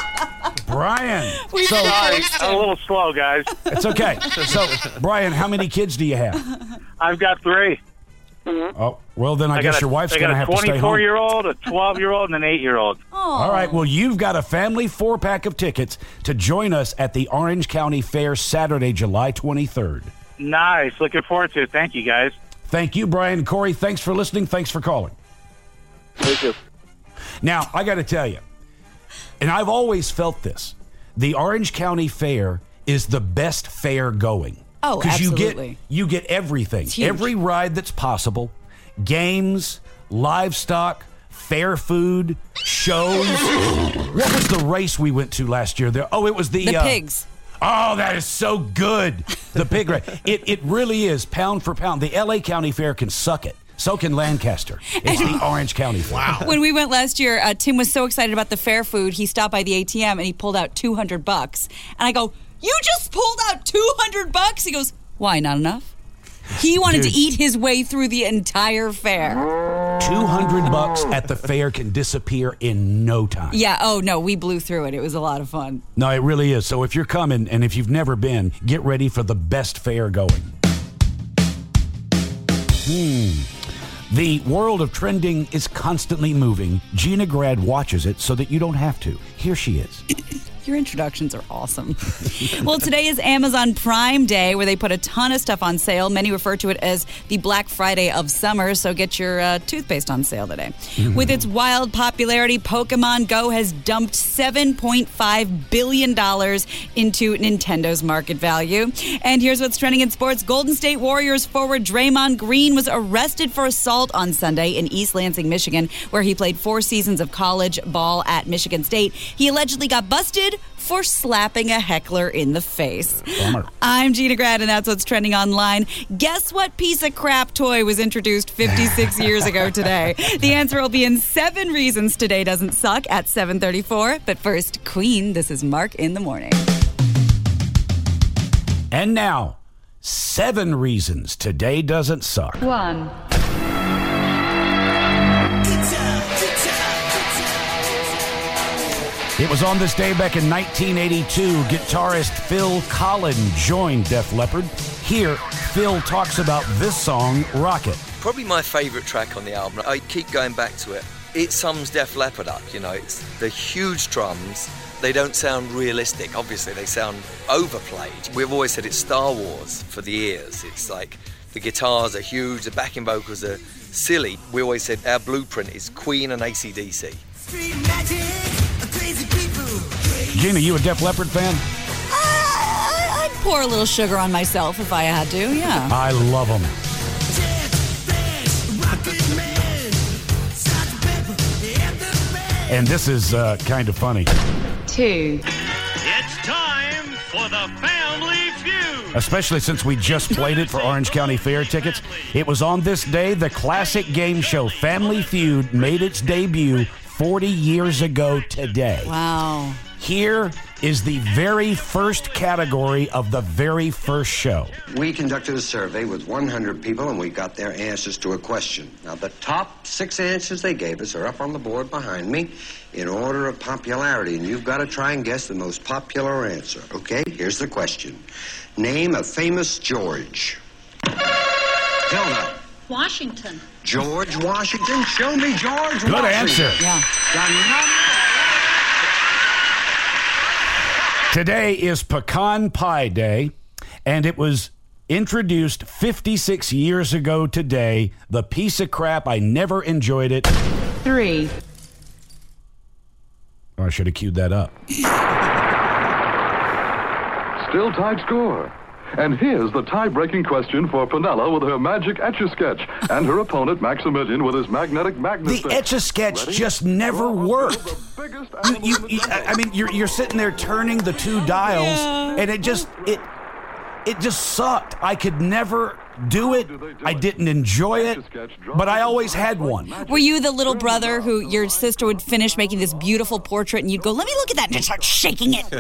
Brian. Sorry, I'm a little slow, guys. It's okay. So, Brian, how many kids do you have? I've got 3. Oh, well, then I guess your wife's going to have to stay home. I got a 24-year-old, a 12-year-old, and an 8-year-old. All right, well, you've got a family 4-pack of tickets to join us at the Orange County Fair Saturday, July 23rd. Nice. Looking forward to it. Thank you, guys. Thank you, Brian and Corey. Thanks for listening. Thanks for calling. Thank you. Now, I got to tell you, and I've always felt this, the Orange County Fair is the best fair going. Oh, absolutely. You get everything. It's huge. Every ride that's possible, games, livestock, fair food, shows. What was the race we went to last year? It was the pigs. Oh, that is so good. The pig race. It really is pound for pound. The L.A. County Fair can suck it. So can Lancaster. It's the Orange County Fair. Wow. When we went last year, Tim was so excited about the fair food, he stopped by the ATM and he pulled out $200. And I go, you just pulled out $200? He goes, why, not enough? He wanted to eat his way through the entire fair. $200 at the fair can disappear in no time. Yeah, oh no, we blew through it. It was a lot of fun. No, it really is. So if you're coming and if you've never been, get ready for the best fair going. The world of trending is constantly moving. Gina Grad watches it so that you don't have to. Here she is. Your introductions are awesome. Well, today is Amazon Prime Day, where they put a ton of stuff on sale. Many refer to it as the Black Friday of summer, so get your toothpaste on sale today. With its wild popularity, Pokemon Go has dumped $7.5 billion into Nintendo's market value. And here's what's trending in sports. Golden State Warriors forward Draymond Green was arrested for assault on Sunday in East Lansing, Michigan, where he played 4 seasons of college ball at Michigan State. He allegedly got busted suspended for slapping a heckler in the face. Bummer. I'm Gina Grad, and that's what's trending online. Guess what piece of crap toy was introduced 56 years ago today? The answer will be in 7 Reasons Today Doesn't Suck at 7:34. But first, Queen, this is Mark in the Morning. And now, 7 reasons today doesn't suck. 1. It was on this day back in 1982, guitarist Phil Collins joined Def Leppard. Here, Phil talks about this song, Rocket. Probably my favourite track on the album. I keep going back to it. It sums Def Leppard up, you know. It's the huge drums. They don't sound realistic. Obviously, they sound overplayed. We've always said it's Star Wars for the ears. It's like the guitars are huge, the backing vocals are silly. We always said our blueprint is Queen and AC/DC. Gina, you a Def Leppard fan? I'd pour a little sugar on myself if I had to, yeah. I love them. And this is kind of funny. 2. It's time for the Family Feud. Especially since we just played it for Orange County Fair tickets. It was on this day the classic game show Family Feud made its debut 40 years ago today. Wow. Here is the very first category of the very first show. We conducted a survey with 100 people, and we got their answers to a question. Now, the top 6 answers they gave us are up on the board behind me in order of popularity, and you've got to try and guess the most popular answer, okay? Here's the question. Name a famous George. Hilda. Washington. George Washington? Show me George Good Washington. answer. Yeah. Today is Pecan Pie Day, and it was introduced 56 years ago today. The piece of crap, I never enjoyed it. 3. Oh, I should have queued that up. Still tied score. And here's the tie-breaking question for Penella with her magic Etch-a-Sketch and her opponent Maximilian with his magnetic magnet. The Etch-a-Sketch just never worked. You're sitting there turning the 2 dials, and it just sucked. I could never do it. I didn't enjoy it, but I always had one. Were you the little brother who your sister would finish making this beautiful portrait and you'd go, let me look at that, and just start shaking it?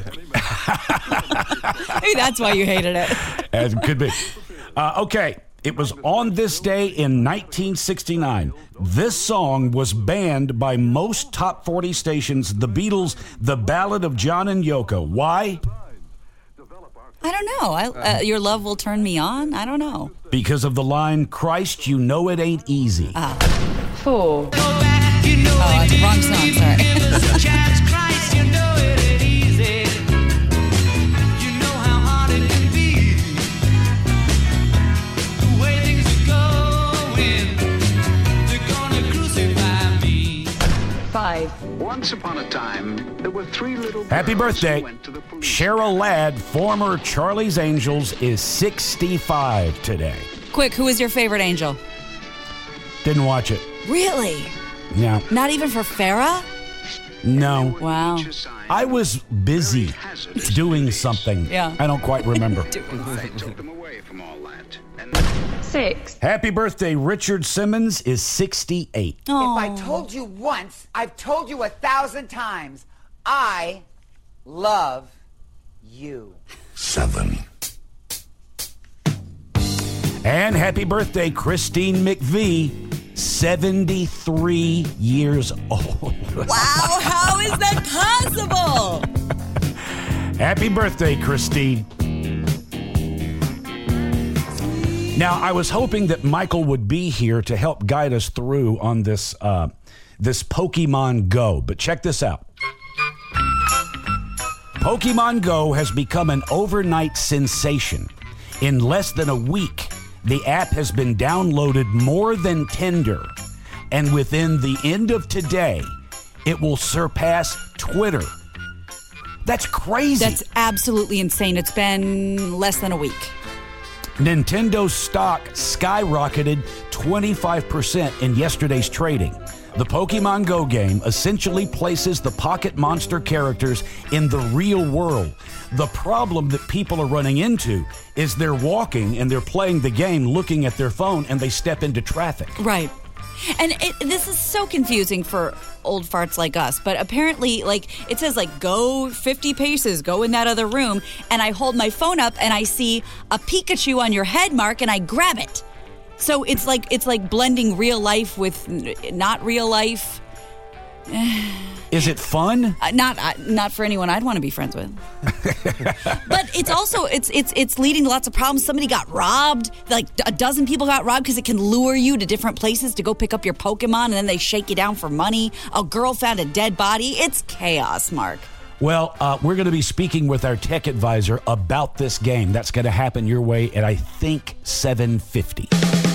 Maybe that's why you hated it. As it could be. Okay, it was on this day in 1969. This song was banned by most top 40 stations. The Beatles, The Ballad of John and Yoko. Why? I don't know. Your love will turn me on? I don't know. Because of the line, Christ, you know it ain't easy. 4. Oh, that's the wrong song, sorry. Once upon a time, there were 3 little Happy birthday. Cheryl Ladd, former Charlie's Angels, is 65 today. Quick, who is your favorite angel? Didn't watch it. Really? No. Not even for Farrah? No. Wow. I was busy doing something. Yeah. I don't quite remember. 6. Happy birthday, Richard Simmons is 68. If I told you once, I've told you 1,000 times. I love you. 7. And happy birthday, Christine McVie, 73 years old. Wow, how is that possible? Happy birthday, Christine. Now, I was hoping that Michael would be here to help guide us through on this this Pokemon Go, but check this out. Pokemon Go has become an overnight sensation. In less than a week, the app has been downloaded more than Tinder, and within the end of today, it will surpass Twitter. That's crazy. That's absolutely insane. It's been less than a week. Nintendo's stock skyrocketed 25% in yesterday's trading. The Pokemon Go game essentially places the Pocket Monster characters in the real world. The problem that people are running into is they're walking and they're playing the game looking at their phone and they step into traffic. Right. And this is so confusing for old farts like us, but apparently, like, it says, like, go 50 paces, go in that other room, and I hold my phone up and I see a Pikachu on your head, Mark, and I grab it. So it's like blending real life with not real life. Is it fun? Not for anyone I'd want to be friends with. But it's also it's leading to lots of problems. Somebody got robbed. Like a dozen people got robbed because it can lure you to different places to go pick up your Pokemon, and then they shake you down for money. A girl found a dead body. It's chaos, Mark. Well, we're going to be speaking with our tech advisor about this game. That's going to happen your way at, I think, 7:50.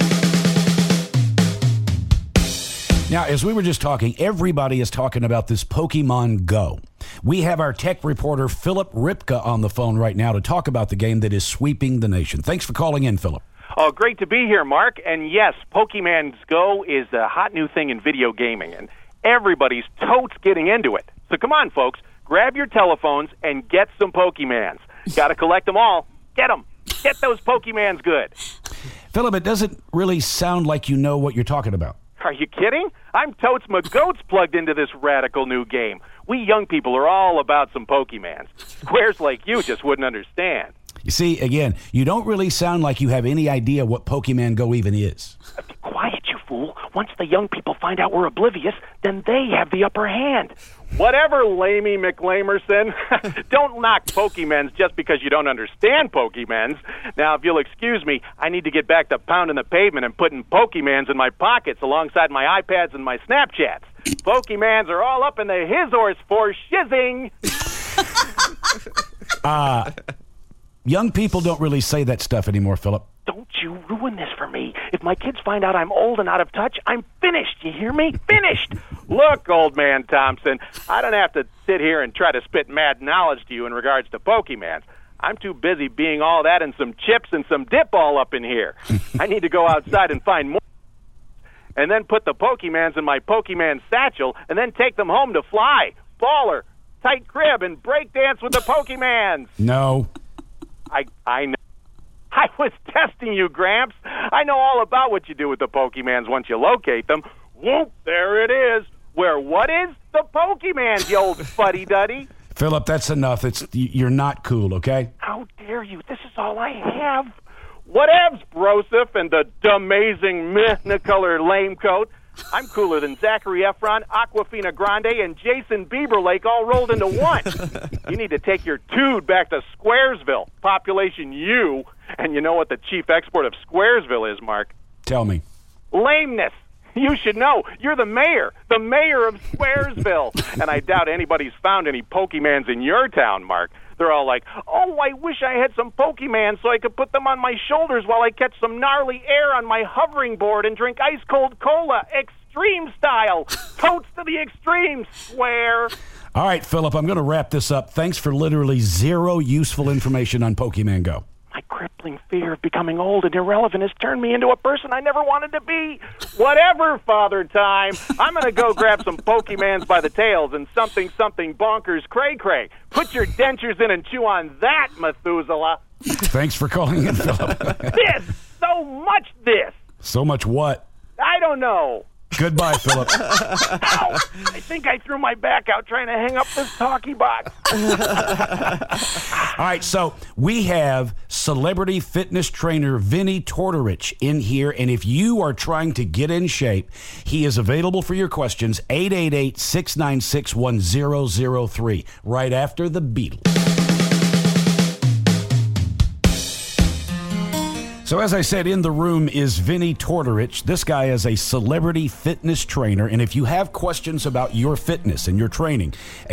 Now, as we were just talking, everybody is talking about this Pokemon Go. We have our tech reporter, Philip Ripka, on the phone right now to talk about the game that is sweeping the nation. Thanks for calling in, Philip. Oh, great to be here, Mark. And yes, Pokemon Go is the hot new thing in video gaming, and everybody's totes getting into it. So come on, folks, grab your telephones and get some Pokemans. Got to collect them all. Get them. Get those Pokemans good. Philip, it doesn't really sound like you know what you're talking about. Are you kidding? I'm totes my goats plugged into this radical new game. We young people are all about some Pokemans. Squares like you just wouldn't understand. You see, again, you don't really sound like you have any idea what Pokemon Go even is. Quiet, you fool. Once the young people find out we're oblivious, then they have the upper hand. Whatever, Lamey McLamerson. Don't knock Pokemans just because you don't understand Pokemans. Now, if you'll excuse me, I need to get back to pounding the pavement and putting Pokemans in my pockets alongside my iPads and my Snapchats. Pokemans are all up in the his horse for shizzing. Young people don't really say that stuff anymore, Philip. Don't you ruin this for me. If my kids find out I'm old and out of touch, I'm finished. You hear me? Finished. Look, old man Thompson, I don't have to sit here and try to spit mad knowledge to you in regards to Pokemans. I'm too busy being all that and some chips and some dip all up in here. I need to go outside and find more and then put the Pokemans in my Pokemon satchel and then take them home to fly, baller, tight crib, and break dance with the Pokemans. No. I know. I was testing you, Gramps. I know all about what you do with the Pokemans once you locate them. Whoop, there it is. Where what is? The Pokemans, you old fuddy-duddy. Philip, that's enough. You're not cool, okay? How dare you? This is all I have. Whatevs, Broseph and the amazing Nicolor Lamecoat. I'm cooler than Zachary Efron, Aquafina Grande, and Jason Bieberlake all rolled into one. You need to take your dude back to Squaresville, population U. And you know what the chief export of Squaresville is, Mark? Tell me. Lameness. You should know. You're the mayor of Squaresville. And I doubt anybody's found any Pokemans in your town, Mark. They're all like, oh, I wish I had some Pokemans so I could put them on my shoulders while I catch some gnarly air on my hovering board and drink ice-cold cola, extreme style. Totes to the extreme, swear. All right, Philip, I'm going to wrap this up. Thanks for literally zero useful information on Pokemon Go. My crippling fear of becoming old and irrelevant has turned me into a person I never wanted to be. Whatever, Father Time. I'm going to go grab some Pokemans by the tails and something bonkers cray-cray. Put your dentures in and chew on that, Methuselah. Thanks for calling in, Philip. This. So much what? I don't know. Goodbye, Philip. Ow! I think I threw my back out trying to hang up this talkie box. All right, so we have celebrity fitness trainer Vinny Tortorich in here, and if you are trying to get in shape, he is available for your questions, 888-696-1003, right after the Beatles. So as I said, in the room is Vinny Tortorich. This guy is a celebrity fitness trainer, and if you have questions about your fitness and your training,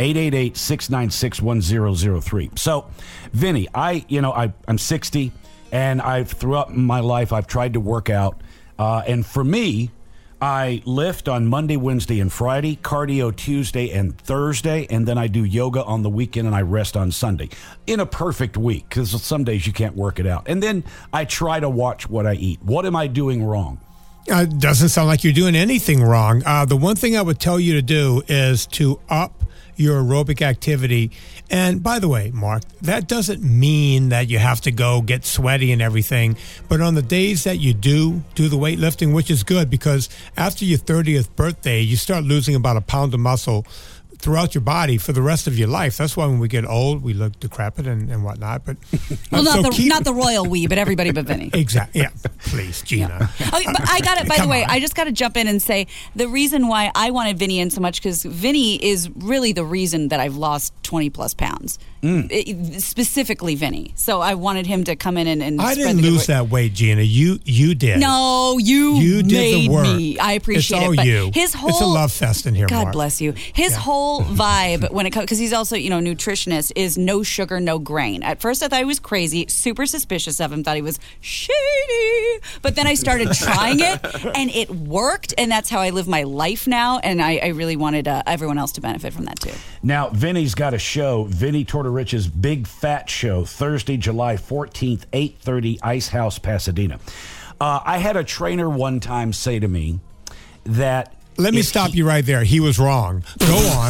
888-696-1003. So, Vinny, I'm 60, and throughout my life I've tried to work out, and for me, I lift on Monday, Wednesday, and Friday, cardio Tuesday and Thursday, and then I do yoga on the weekend and I rest on Sunday. In a perfect week, because some days you can't work it out. And then I try to watch what I eat. What am I doing wrong? Doesn't sound like you're doing anything wrong. The one thing I would tell you to do is to up your aerobic activity. And by the way, Mark, that doesn't mean that you have to go get sweaty and everything. But on the days that you do the weightlifting, which is good because after your 30th birthday, you start losing about a pound of muscle throughout your body for the rest of your life. That's why when we get old, we look decrepit and whatnot. But well, not the royal we, but everybody but Vinny. Exactly. Yeah. Please, Gina. Yeah. Okay, but I got it. By the way, I just got to jump in and say the reason why I wanted Vinny in so much because Vinny is really the reason that I've lost 20 plus pounds. Specifically Vinny. So I wanted him to come in and I spread didn't the lose that weight, Gina. You did. No, you did made the work. me. I appreciate it's all it. But you. His whole it's a love fest in here, God Mark. bless you. His whole vibe when it comes, because he's also, nutritionist, is no sugar, no grain. At first I thought he was crazy, super suspicious of him, thought he was shady. But then I started trying it and it worked, and that's how I live my life now, and I really wanted everyone else to benefit from that too. Now, Vinny's got a show, Vinny Tortorich's Big Fat Show, Thursday, July 14th, 8:30, Ice House, Pasadena. I had a trainer one time say to me that... Let me stop you right there. He was wrong. Go on.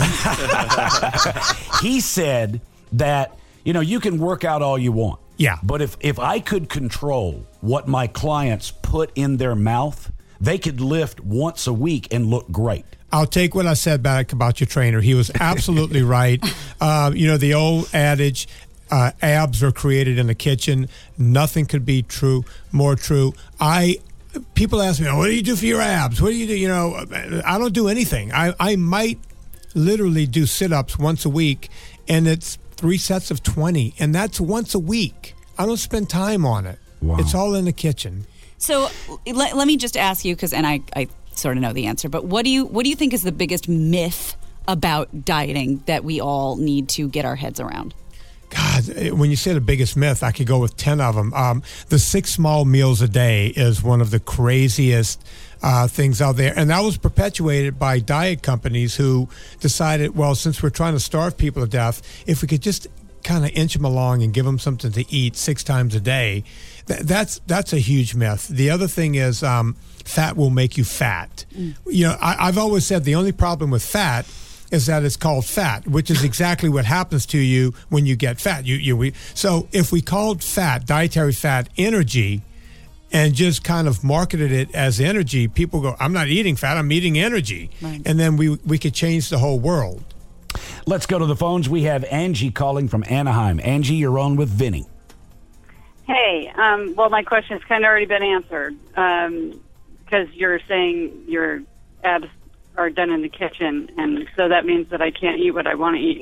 He said that, you can work out all you want. Yeah. But if I could control what my clients put in their mouth, they could lift once a week and look great. I'll take what I said back about your trainer. He was absolutely right. The old adage, abs are created in the kitchen. Nothing could be more true. People ask me, what do you do for your abs? What do you do? I don't do anything. I might literally do sit-ups once a week, and it's 3 sets of 20, and that's once a week. I don't spend time on it. Wow. It's all in the kitchen. So let me just ask you, and I sort of know the answer, but what do you think is the biggest myth about dieting that we all need to get our heads around? God, when you say the biggest myth, I could go with 10 of them. The 6 small meals a day is one of the craziest things out there. And that was perpetuated by diet companies who decided, well, since we're trying to starve people to death, if we could just kind of inch them along and give them something to eat 6 times a day, that's a huge myth. The other thing is fat will make you fat. I've always said the only problem with fat is that it's called fat, which is exactly what happens to you when you get fat. So if we called fat, dietary fat, energy, and just kind of marketed it as energy, people go, I'm not eating fat, I'm eating energy. Right. And then we could change the whole world. Let's go to the phones. We have Angie calling from Anaheim. Angie, you're on with Vinny. Hey, well, my question's kind of already been answered because you're saying your abs are done in the kitchen, and so that means that I can't eat what I want to eat.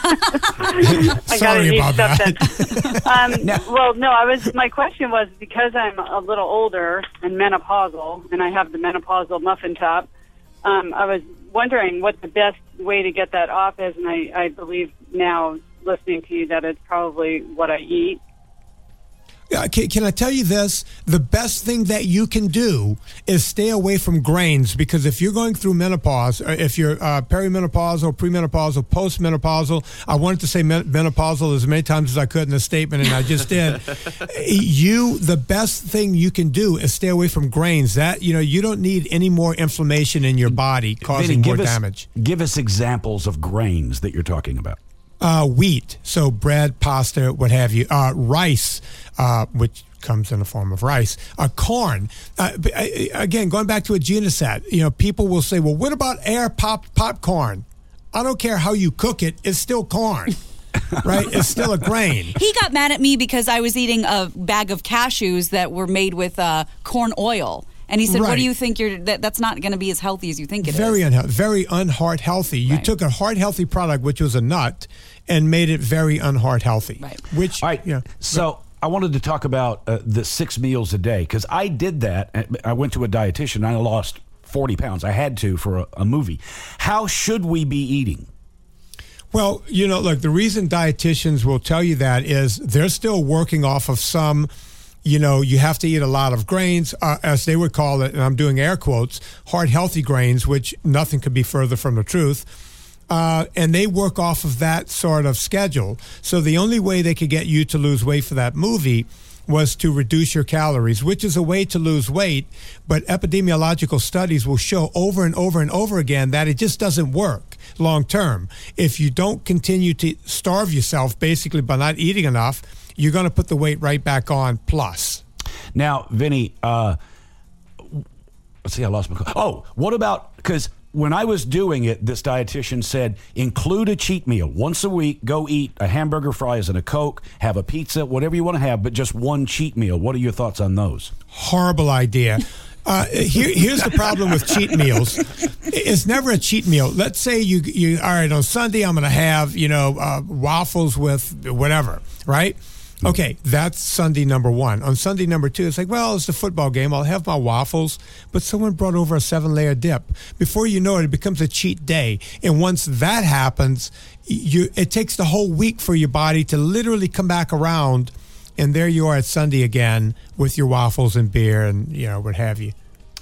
Sorry about that. Well, no, my question was because I'm a little older and menopausal, and I have the menopausal muffin top. I was wondering what the best way to get that off is, and I believe now, listening to you, that it's probably what I eat. Can I tell you this? The best thing that you can do is stay away from grains, because if you're going through menopause, or if you're perimenopausal, premenopausal, postmenopausal, I wanted to say menopausal as many times as I could in the statement, and I just did. The best thing you can do is stay away from grains. That you don't need any more inflammation in your body causing more damage. Give us examples of grains that you're talking about. Wheat, so bread, pasta, what have you. Rice, which comes in the form of rice. Corn. Again, going back to what Gina said, people will say, well, what about popcorn? I don't care how you cook it, it's still corn. Right? It's still a grain. He got mad at me because I was eating a bag of cashews that were made with corn oil. And he said, right. What do you think that's not going to be as healthy as you think it is? Very unhealthy, very unheart healthy. You took a heart healthy product, which was a nut, and made it very unheart healthy. Right. All right. So I wanted to talk about the 6 meals a day, because I did that. I went to a dietitian and I lost 40 pounds. I had to for a movie. How should we be eating? Well, look, the reason dietitians will tell you that is they're still working off of some... you have to eat a lot of grains, as they would call it, and I'm doing air quotes, heart-healthy grains, which nothing could be further from the truth. And they work off of that sort of schedule. So the only way they could get you to lose weight for that movie was to reduce your calories, which is a way to lose weight. But epidemiological studies will show over and over and over again that it just doesn't work long term. If you don't continue to starve yourself basically by not eating enough, you're going to put the weight right back on plus. Now, Vinny, let's see, I lost my... Oh, what about... Because when I was doing it, this dietitian said, include a cheat meal. Once a week, go eat a hamburger, fries, and a Coke, have a pizza, whatever you want to have, but just one cheat meal. What are your thoughts on those? Horrible idea. Here's the problem with cheat meals. It's never a cheat meal. Let's say you all right, on Sunday I'm going to have, waffles with whatever, right? Okay, that's Sunday number 1. On Sunday number 2, it's like, well, it's the football game. I'll have my waffles, but someone brought over a 7-layer dip. Before you know it, it becomes a cheat day. And once that happens, it takes the whole week for your body to literally come back around, and there you are at Sunday again with your waffles and beer and, what have you.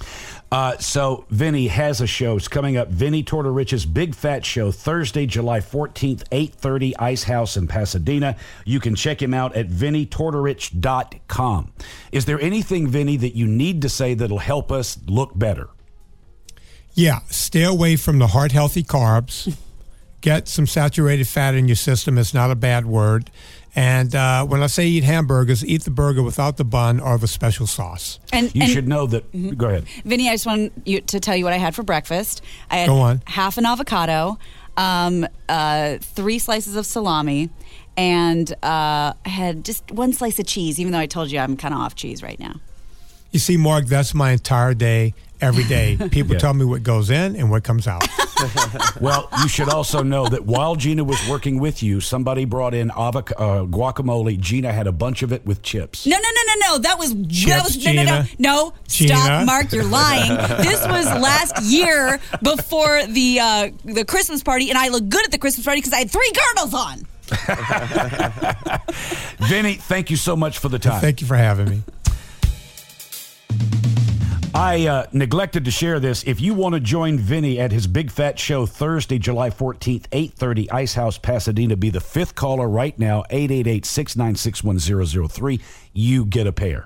So Vinny has a show. It's coming up. Vinny Tortorich's Big Fat Show, Thursday, July 14th, 8:30, Ice House in Pasadena. You can check him out at VinnyTortorich.com. Is there anything, Vinny, that you need to say that'll help us look better? Yeah, stay away from the heart-healthy carbs. Get some saturated fat in your system. It's not a bad word. And when I say eat hamburgers, eat the burger without the bun or the special sauce. And you should know that. Mm-hmm. Go ahead. Vinny, I just want to tell you what I had for breakfast. I had Go on. half an avocado, 3 slices of salami, and I had just 1 slice of cheese, even though I told you I'm kind of off cheese right now. You see, Mark, that's my entire day, every day. People tell me what goes in and what comes out. Well, you should also know that while Gina was working with you, somebody brought in guacamole. Gina had a bunch of it with chips. No. That was Gina. No. Gina. Stop, Mark. You're lying. This was last year before the Christmas party, and I looked good at the Christmas party because I had 3 girdles on. Vinny, thank you so much for the time. Thank you for having me. I neglected to share this. If you want to join Vinny at his Big Fat Show Thursday, July 14th, 8:30, Ice House, Pasadena, be the 5th caller right now, 888-696-1003. You get a pair.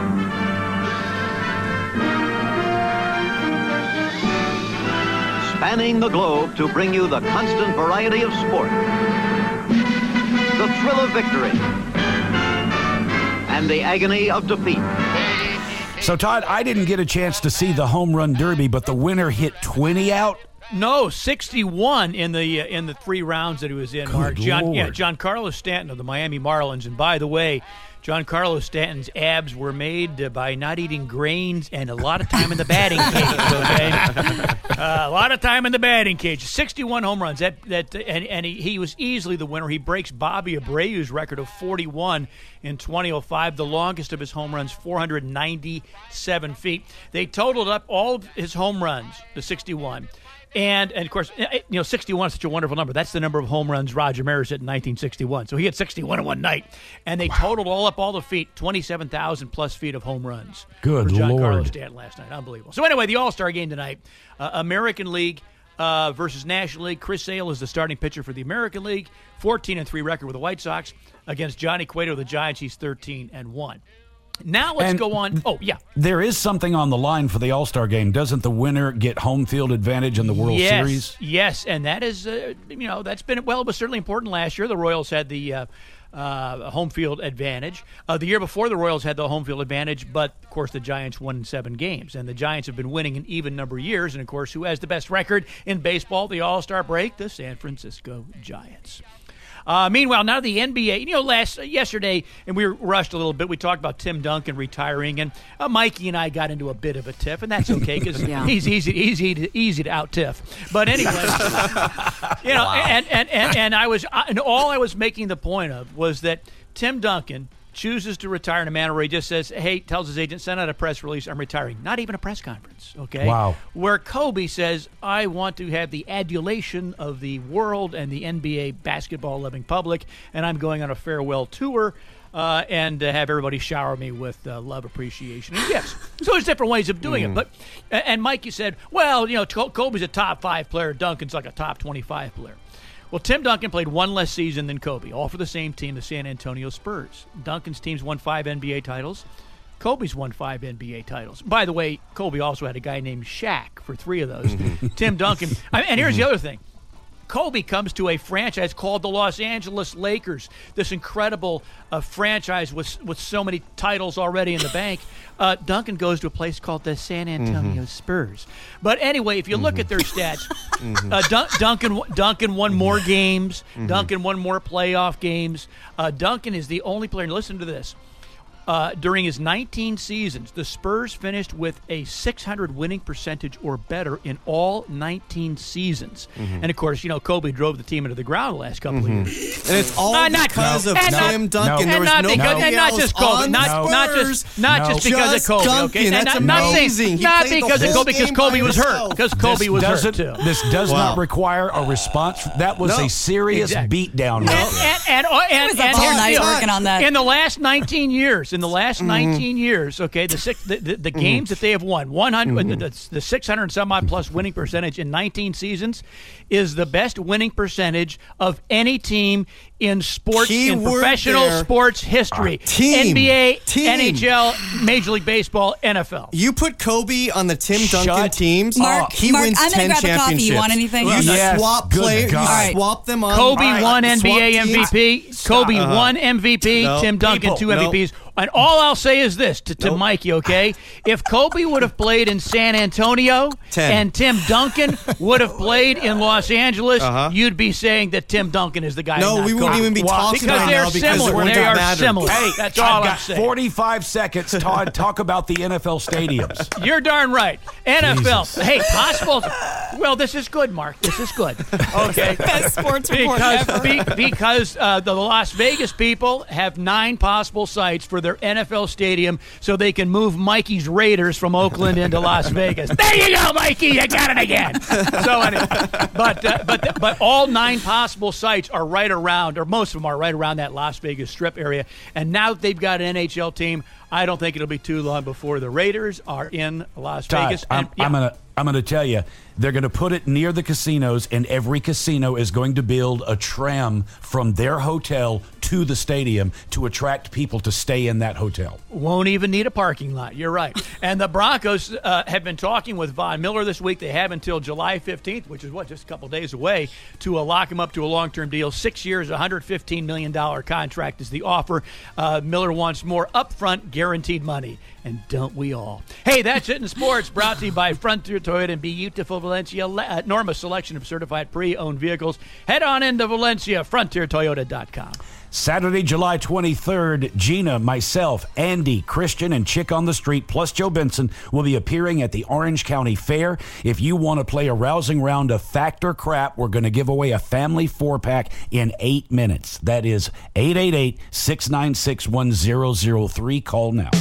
Spanning the globe to bring you the constant variety of sport, the thrill of victory, and the agony of defeat. So, Todd, I didn't get a chance to see the home run derby, but the winner hit 20 out. No, 61 in the 3 rounds that he was in, Good Mark. Lord. Giancarlo Stanton of the Miami Marlins. And by the way, Giancarlo Stanton's abs were made by not eating grains and a lot of time in the batting cage, okay? A lot of time in the batting cage. 61 home runs. And he was easily the winner. He breaks Bobby Abreu's record of 41 in 2005. The longest of his home runs, 497 feet. They totaled up all of his home runs, the 61. And of course, 61 is such a wonderful number. That's the number of home runs Roger Maris hit in 1961. So he hit 61 in one night. And they totaled all the feet, 27,000 plus feet of home runs. Good for Giancarlo Lord. Stanton last night. Unbelievable. So anyway, the All-Star game tonight, American League versus National League. Chris Sale is the starting pitcher for the American League, 14-3 record with the White Sox. Against Johnny Cueto of the Giants, he's 13-1. Now let's go on. Oh, yeah. There is something on the line for the All-Star game. Doesn't the winner get home field advantage in the World Series? Yes, and that is, that's been, well, it was certainly important last year. The Royals had the home field advantage. The year before, the Royals had the home field advantage, but, of course, the Giants won in 7 games. And the Giants have been winning an even number of years. And, of course, who has the best record in baseball, the All-Star break? The San Francisco Giants. Meanwhile, now the NBA, yesterday, and we were rushed a little bit, we talked about Tim Duncan retiring, and Mikey and I got into a bit of a tiff, and that's okay, because he's easy to out-tiff. But anyway, wow. and all I was making the point of was that Tim Duncan chooses to retire in a manner where he just says, hey, tells his agent, send out a press release, I'm retiring. Not even a press conference, okay? Wow. Where Kobe says, I want to have the adulation of the world and the NBA basketball-loving public, and I'm going on a farewell tour and have everybody shower me with love, appreciation, and gifts. So there's different ways of doing it. And Mike, you said, well, Kobe's a top 5 player, Duncan's like a top 25 player. Well, Tim Duncan played one less season than Kobe, all for the same team, the San Antonio Spurs. Duncan's teams won 5 NBA titles. Kobe's won 5 NBA titles. By the way, Kobe also had a guy named Shaq for 3 of those. Tim Duncan. And here's the other thing. Kobe comes to a franchise called the Los Angeles Lakers, this incredible franchise with so many titles already in the bank. Duncan goes to a place called the San Antonio Spurs. But anyway, if you look at their stats, Duncan won more games. Duncan won more playoff games. Duncan is the only player, and listen to this, during his 19 seasons, the Spurs finished with a .600 winning percentage or better in all 19 seasons. And, of course, Kobe drove the team into the ground the last couple of years. And it's all because of Tim Duncan. And not just Kobe. Not just because of Kobe. Okay? That's amazing. Not because of Kobe, because Kobe was hurt. Because Kobe was hurt, too. This does not require a response. That was a serious beatdown. And here's the deal. Working on that. In the last 19 years, okay, the games that they have won, the 600 and some odd plus winning percentage in 19 seasons is the best winning percentage of any team in sports, in professional sports history. NBA, NHL, Major League Baseball, NFL. You put Kobe on the Tim Duncan teams, Mark, he wins I'm 10 gonna grab championships. a coffee. You want anything? You swap players, you swap them on. Kobe won NBA MVP. Kobe won MVP. Tim Duncan, 2 MVPs. And all I'll say is this to Mikey, okay? If Kobe would have played in San Antonio and Tim Duncan would have played in Los Angeles, you'd be saying that Tim Duncan is the guy. No, we wouldn't even be talking about it now because it wouldn't matter. Hey, that's all I've I'm got saying. 45 seconds, Todd. Talk about the NFL stadiums. You're darn right. NFL. Jesus. Hey, possible. Well, this is good, Mark. This is good. Okay. Best sports report ever. Because the Las Vegas people have 9 possible sites for their NFL stadium so they can move Mikey's Raiders from Oakland into Las Vegas. There you go, Mikey. You got it again. So anyway, but all 9 possible sites are right around, or most of them are right around that Las Vegas Strip area. And now that they've got an NHL team, I don't think it'll be too long before the Raiders are in Las Vegas. I'm gonna tell you, they're going to put it near the casinos, and every casino is going to build a tram from their hotel to the stadium to attract people to stay in that hotel. Won't even need a parking lot. You're right. And the Broncos have been talking with Von Miller this week. They have until July 15th, which is just a couple days away, to lock him up to a long-term deal. 6 years, $115 million contract is the offer. Miller wants more upfront guaranteed money. And don't we all? Hey, that's it in sports. Brought to you by Frontier Toyota in beautiful Valencia. Enormous selection of certified pre-owned vehicles. Head on into Valencia, frontiertoyota.com. Saturday, July 23rd, Gina, myself, Andy, Christian, and Chick on the Street, plus Joe Benson, will be appearing at the Orange County Fair. If you want to play a rousing round of Fact or Crap, we're going to give away a family 4-pack in 8 minutes. That is 888-696-1003. Call now.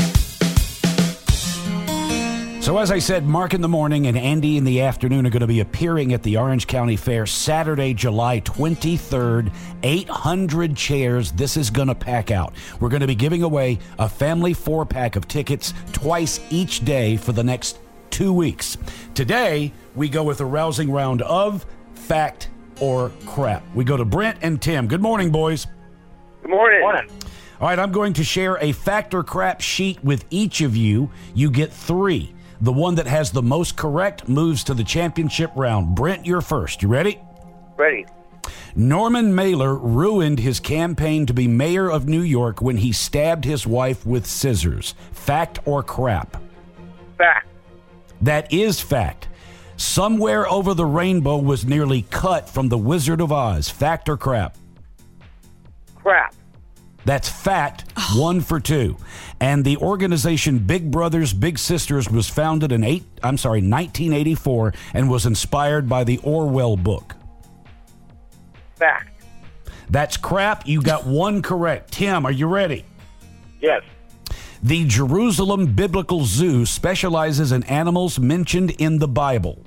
So as I said, Mark in the morning and Andy in the afternoon are going to be appearing at the Orange County Fair Saturday, July 23rd. 800 chairs. This is going to pack out. We're going to be giving away a family 4-pack of tickets twice each day for the next 2 weeks. Today, we go with a rousing round of Fact or Crap. We go to Brent and Tim. Good morning, boys. Good morning. All right, I'm going to share a Fact or Crap sheet with each of you. You get 3. The one that has the most correct moves to the championship round. Brent, you're first. You ready? Ready. Norman Mailer ruined his campaign to be mayor of New York when he stabbed his wife with scissors. Fact or crap? Fact. That is fact. Somewhere Over the Rainbow was nearly cut from The Wizard of Oz. Fact or crap? Crap. That's fact. 1 for 2. And the organization Big Brothers Big Sisters was founded in 1984 and was inspired by the Orwell book. Fact. That's crap. You got 1 correct. Tim, are you ready? Yes. The Jerusalem Biblical Zoo specializes in animals mentioned in the Bible.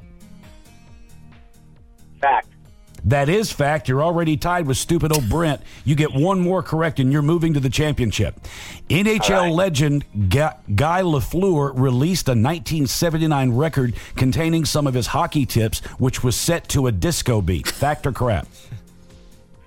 Fact. That is fact. You're already tied with stupid old Brent. You get 1 more correct, and you're moving to the championship. NHL legend Guy Lafleur released a 1979 record containing some of his hockey tips, which was set to a disco beat. Fact or crap?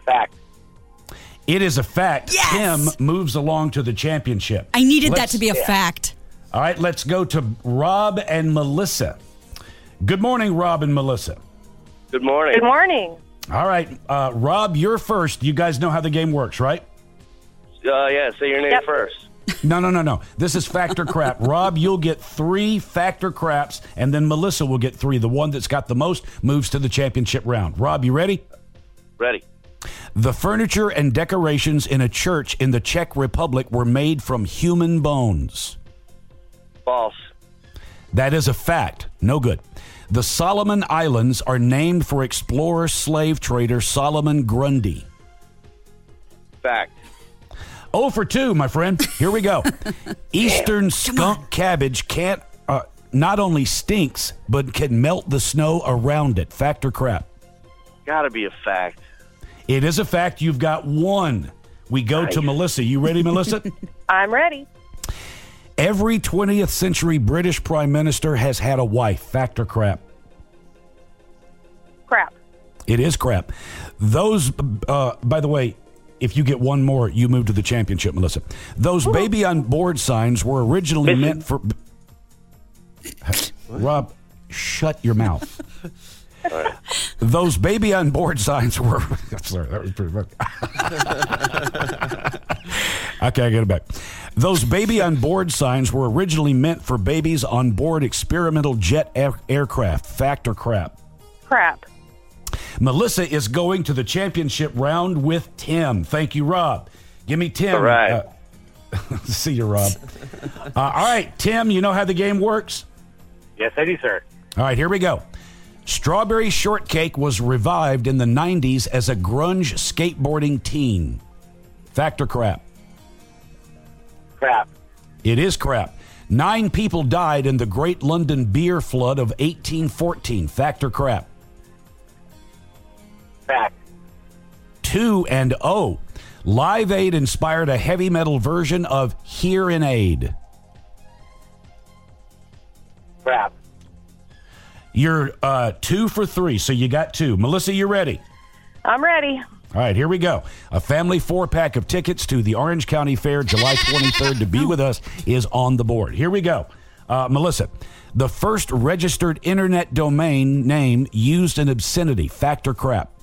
Fact. It is a fact. Yes! Tim moves along to the championship. I needed that Let's- to be a fact. All right, let's go to Rob and Melissa. Good morning, Rob and Melissa. Good morning. Good morning. All right, Rob, you're first. You guys know how the game works, right? Yeah, say your name first. No. This is factor crap. Rob, you'll get 3 factor craps, and then Melissa will get 3. The one that's got the most moves to the championship round. Rob, you ready? Ready. The furniture and decorations in a church in the Czech Republic were made from human bones. False. That is a fact. No good. The Solomon Islands are named for explorer slave trader Solomon Grundy. Fact. 0 for 2, my friend. Here we go. Eastern skunk cabbage can't not only stinks, but can melt the snow around it. Fact or crap? Gotta be a fact. It is a fact. You've got 1. We go to Melissa. You ready, Melissa? I'm ready. Every 20th century British prime minister has had a wife. Fact or crap? Crap. It is crap. Those, by the way, if you get 1 more, you move to the championship, Melissa. Those baby on board signs were originally meant for... Rob, shut your mouth. Those baby on board signs were... Sorry, that was pretty funny. Okay, I get it back. Those baby on board signs were originally meant for babies on board experimental jet aircraft. Fact or crap? Crap. Melissa is going to the championship round with Tim. Thank you, Rob. Give me Tim. All right. See you, Rob. All right, Tim, you know how the game works? Yes, I do, sir. All right, here we go. Strawberry Shortcake was revived in the 90s as a grunge skateboarding teen. Fact or crap? Crap. It is crap. 9 people died in the Great London Beer Flood of 1814. Fact or crap? Fact. 2 and 0. Live Aid inspired a heavy metal version of Hear in Aid. Crap. You're 2 for 3, so you got 2. Melissa, you ready? I'm ready. All right, here we go. A family 4-pack of tickets to the Orange County Fair July 23rd to be with us is on the board. Here we go. Melissa, the first registered internet domain name used in obscenity. Fact or crap?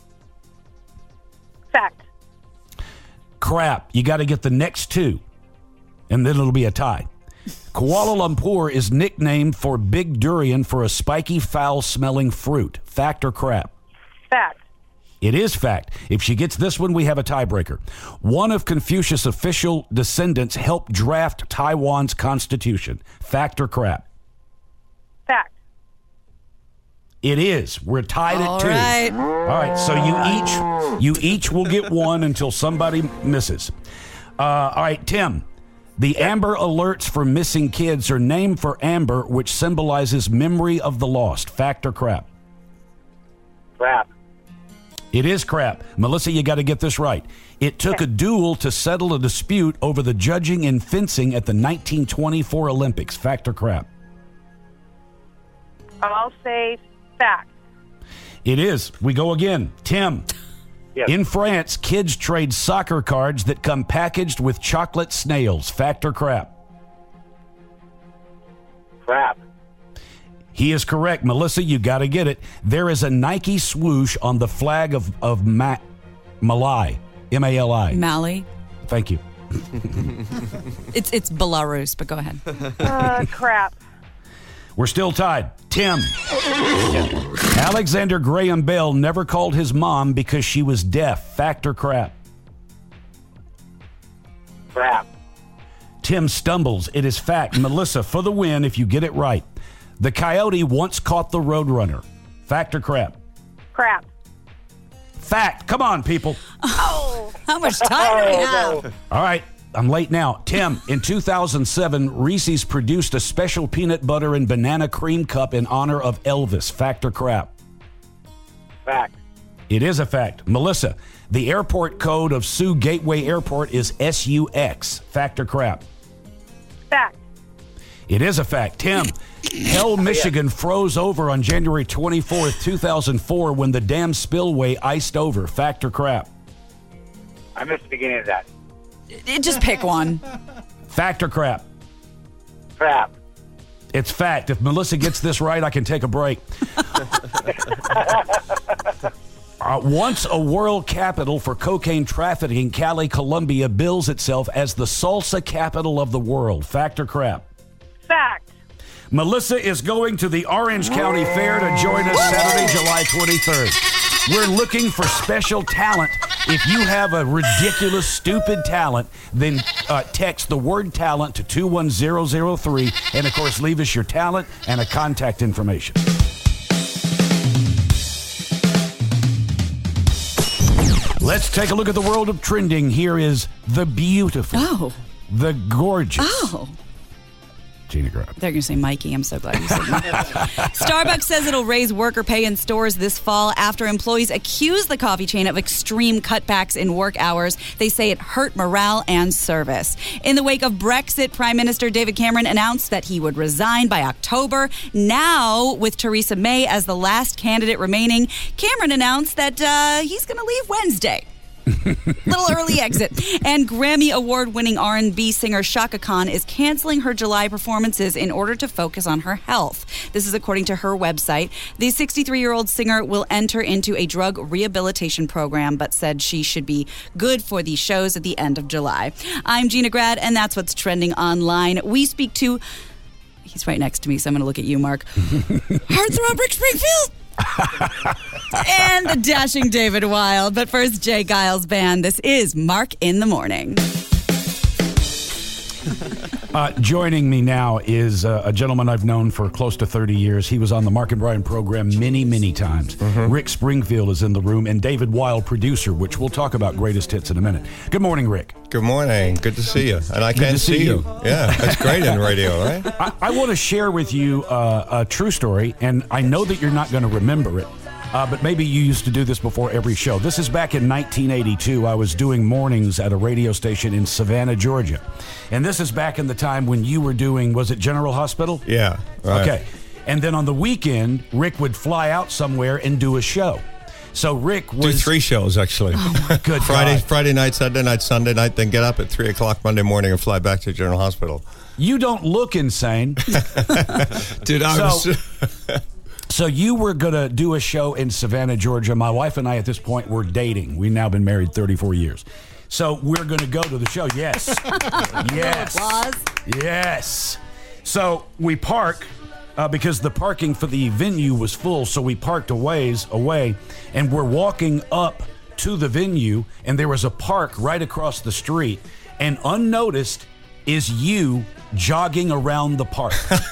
Fact. Crap. You got to get the next 2, and then it'll be a tie. Kuala Lumpur is nicknamed for big durian for a spiky, foul-smelling fruit. Fact or crap? Fact. It is fact. If she gets this one, we have a tiebreaker. One of Confucius' official descendants helped draft Taiwan's constitution. Fact or crap? Fact. It is. We're tied at 2. Right. All right. So you each will get 1 until somebody misses. All right, Tim. The Amber Alerts for missing kids are named for amber, which symbolizes memory of the lost. Fact or crap? Crap. It is crap. Melissa, you got to get this right. It took a duel to settle a dispute over the judging in fencing at the 1924 Olympics. Fact or crap? I'll say fact. It is. We go again. Tim. Yes. In France, kids trade soccer cards that come packaged with chocolate snails. Fact or crap? Crap. He is correct. Melissa, you got to get it. There is a Nike swoosh on the flag of Mali. M-A-L-I. Mali. Thank you. It's Belarus, but go ahead. Crap. We're still tied. Tim. Alexander Graham Bell never called his mom because she was deaf. Fact or crap? Crap. Tim stumbles. It is fact. Melissa, for the win if you get it right. The coyote once caught the roadrunner. Fact or crap? Crap. Fact. Come on, people. Oh, how much time do we have? All right. I'm late now. Tim, in 2007, Reese's produced a special peanut butter and banana cream cup in honor of Elvis. Fact or crap? Fact. It is a fact. Melissa, the airport code of Sioux Gateway Airport is SUX. Fact or crap? Fact. It is a fact. Tim, Hell, Michigan froze over on January 24th, 2004 when the dam spillway iced over. Fact or crap? I missed the beginning of that. Just pick one. Fact or crap? Crap. It's fact. If Melissa gets this right, I can take a break. Once a world capital for cocaine trafficking, Cali, Colombia bills itself as the salsa capital of the world. Fact or crap? Fact. Melissa is going to the Orange County Fair to join us Saturday, July 23rd. We're looking for special talent. If you have a ridiculous, stupid talent, then text the word talent to 21003 and, of course, leave us your talent and a contact information. Let's take a look at the world of trending. Here is the beautiful, the gorgeous Gina Grab. They're going to say Mikey. I'm so glad you said Mikey. Starbucks says it'll raise worker pay in stores this fall after employees accuse the coffee chain of extreme cutbacks in work hours. They say it hurt morale and service. In the wake of Brexit, Prime Minister David Cameron announced that he would resign by October. Now, with Theresa May as the last candidate remaining, Cameron announced that he's going to leave Wednesday. Little early exit. And Grammy Award-winning R&B singer Chaka Khan is canceling her July performances in order to focus on her health. This is according to her website. The 63-year-old singer will enter into a drug rehabilitation program, but said she should be good for these shows at the end of July. I'm Gina Grad, and that's what's trending online. We speak to... He's right next to me, so I'm going to look at you, Mark. Heartthrob Rick Springfield! And the dashing David Wild. But first, Jay Giles Band. This is Mark in the Morning. Joining me now is a gentleman I've known for close to 30 years. He was on the Mark and Brian program many, many times. Rick Springfield is in the room, and David Wild, producer, which we'll talk about greatest hits in a minute. Good morning, Rick. Good morning. Good to see you. And I can see you. Yeah, that's great in radio, right? I want to share with you a true story, and I know that you're not going to remember it. But maybe you used to do this before every show. This is back in 1982. I was doing mornings at a radio station in Savannah, Georgia. And this is back in the time when you were doing, was it General Hospital? Yeah. Right. Okay. And then on the weekend, Rick would fly out somewhere and do a show. So Rick was... Do 3 shows, actually. Oh, my good Friday night, Saturday night, Sunday night, then get up at 3 o'clock Monday morning and fly back to General Hospital. You don't look insane. Dude, I was... So you were going to do a show in Savannah, Georgia. My wife and I at this point were dating. We've now been married 34 years. So we're going to go to the show. Yes. Yes. Yes. So we park because the parking for the venue was full. So we parked a ways away and we're walking up to the venue and there was a park right across the street. And unnoticed is you jogging around the park.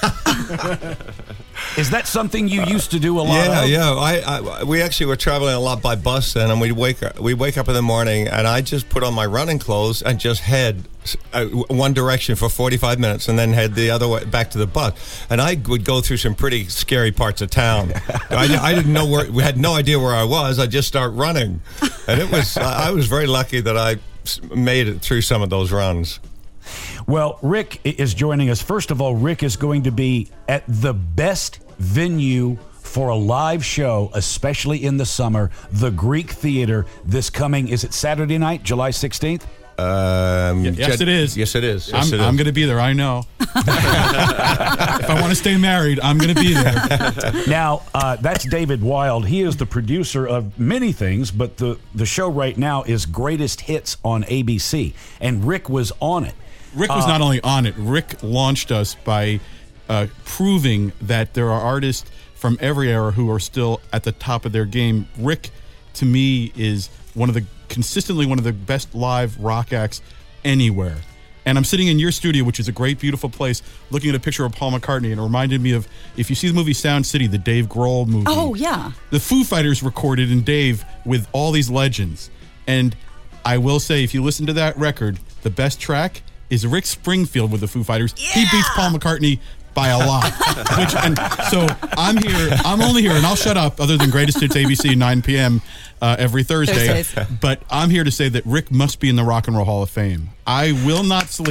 Is that something you used to do a lot of? Yeah. We actually were traveling a lot by bus then, and we'd wake up in the morning, and I just put on my running clothes and just head one direction for 45 minutes, and then head the other way back to the bus. And I would go through some pretty scary parts of town. I didn't know where. We had no idea where I was. I just start running, and it was. I was very lucky that I made it through some of those runs. Well, Rick is joining us. First of all, Rick is going to be at the best venue for a live show, especially in the summer, the Greek Theater, this coming, is it Saturday night, July 16th? Yes, it is. Yes, it is. I'm going to be there. I know. If I want to stay married, I'm going to be there. Now, that's David Wild. He is the producer of many things, but the show right now is Greatest Hits on ABC, and Rick was on it. Rick was not only on it, Rick launched us by proving that there are artists from every era who are still at the top of their game. Rick, to me, is consistently one of the best live rock acts anywhere. And I'm sitting in your studio, which is a great, beautiful place, looking at a picture of Paul McCartney, and it reminded me of, if you see the movie Sound City, the Dave Grohl movie. Oh, yeah. The Foo Fighters recorded in Dave with all these legends. And I will say, if you listen to that record, the best track is Rick Springfield with the Foo Fighters. Yeah! He beats Paul McCartney by a lot. So I'm only here, and I'll shut up, other than Greatest Hits ABC, 9 p.m. Every Thursday. But I'm here to say that Rick must be in the Rock and Roll Hall of Fame. I will not sleep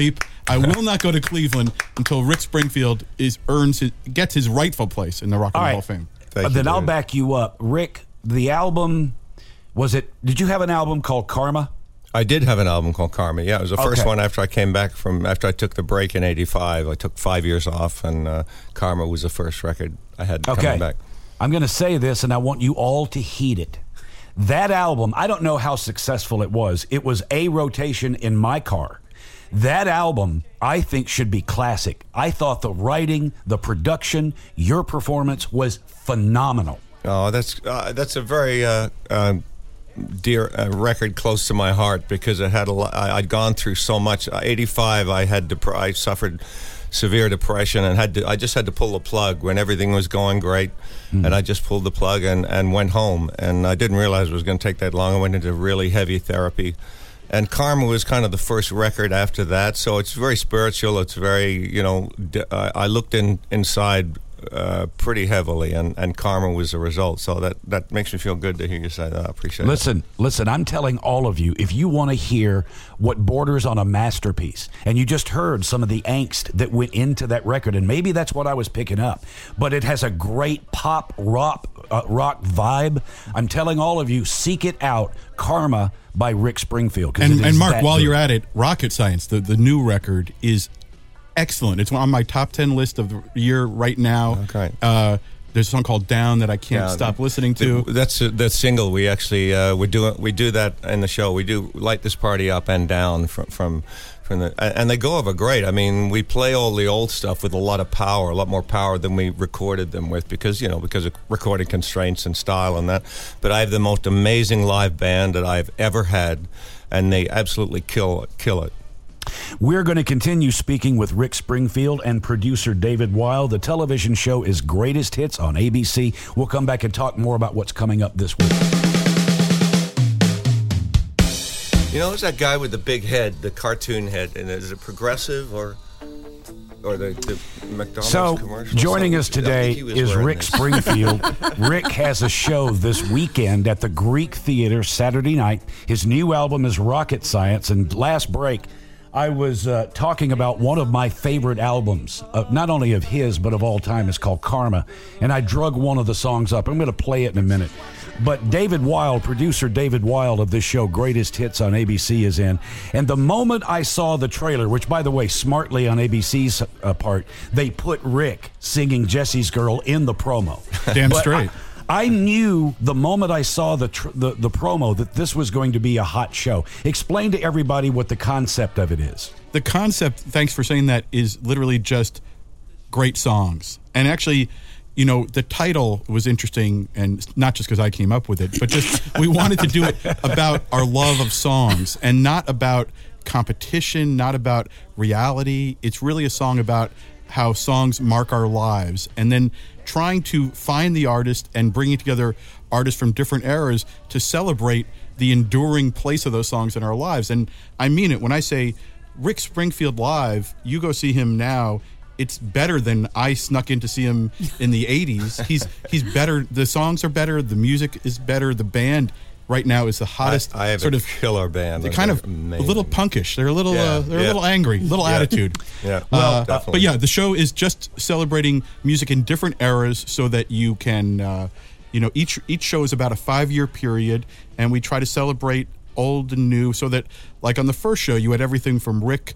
I will not go to Cleveland until Rick Springfield gets his rightful place in the Rock and Roll Hall of Fame. Then I'll back you up. Rick, the album, did you have an album called Karma? I did have an album called Karma. Yeah, it was the first one after I came back after I took the break in '85. I took 5 years off, and Karma was the first record I had coming back. I'm going to say this, and I want you all to heed it. That album, I don't know how successful it was. It was a rotation in my car. That album, I think, should be classic. I thought the writing, the production, your performance was phenomenal. Oh, that's a very dear record close to my heart because it had a lot. I'd gone through so much. '85, I suffered severe depression and I just had to pull the plug when everything was going great, and I just pulled the plug and went home. And I didn't realize it was going to take that long. I went into really heavy therapy. And Karma was kind of the first record after that, so it's very spiritual. It's very, I looked inside pretty heavily, and Karma was the result. So that makes me feel good to hear you say that. I appreciate it. Listen, I'm telling all of you, if you want to hear what borders on a masterpiece, and you just heard some of the angst that went into that record, and maybe that's what I was picking up, but it has a great pop rock vibe. I'm telling all of you, seek it out, Karma by Rick Springfield. And Mark, while you're at it, Rocket Science, the new record, is excellent. It's on my top 10 list of the year right now. Okay. There's a song called "Down" that I can't stop listening to. That's the single. We actually we do that in the show. We do Light This Party Up and Down from the, and they go over great. I mean, we play all the old stuff with a lot of power, a lot more power than we recorded them with because of recording constraints and style and that. But I have the most amazing live band that I've ever had, and they absolutely kill it. We're going to continue speaking with Rick Springfield and producer David Weil. The television show is Greatest Hits on ABC. We'll come back and talk more about what's coming up this week. There's that guy with the big head, the cartoon head, and is it Progressive or the McDonald's commercial? So, joining us today is Rick Springfield. Rick has a show this weekend at the Greek Theater Saturday night. His new album is Rocket Science, and last break, I was talking about one of my favorite albums, not only of his, but of all time. It's called Karma, and I drug one of the songs up. I'm going to play it in a minute. But David Weil, producer David Weil of this show, Greatest Hits on ABC, is in. And the moment I saw the trailer, which, by the way, smartly on ABC's part, they put Rick singing Jesse's Girl in the promo. Damn straight. I knew the moment I saw the promo that this was going to be a hot show. Explain to everybody what the concept of it is. The concept, thanks for saying that, is literally just great songs. And actually, the title was interesting, and not just because I came up with it, but just we wanted to do it about our love of songs and not about competition, not about reality. It's really a song about how songs mark our lives, and then trying to find the artist and bringing together artists from different eras to celebrate the enduring place of those songs in our lives. And I mean it when I say Rick Springfield live, you go see him now, it's better than I snuck in to see him in the 80s. He's better. The songs are better. The music is better. The band right now is the hottest. I have sort a of killer band. They're kind of amazing. A little punkish. They're a little a little angry, little attitude. Yeah. But yeah, the show is just celebrating music in different eras so that you can, each show is about a 5-year period, and we try to celebrate old and new so that, like on the first show, you had everything from Rick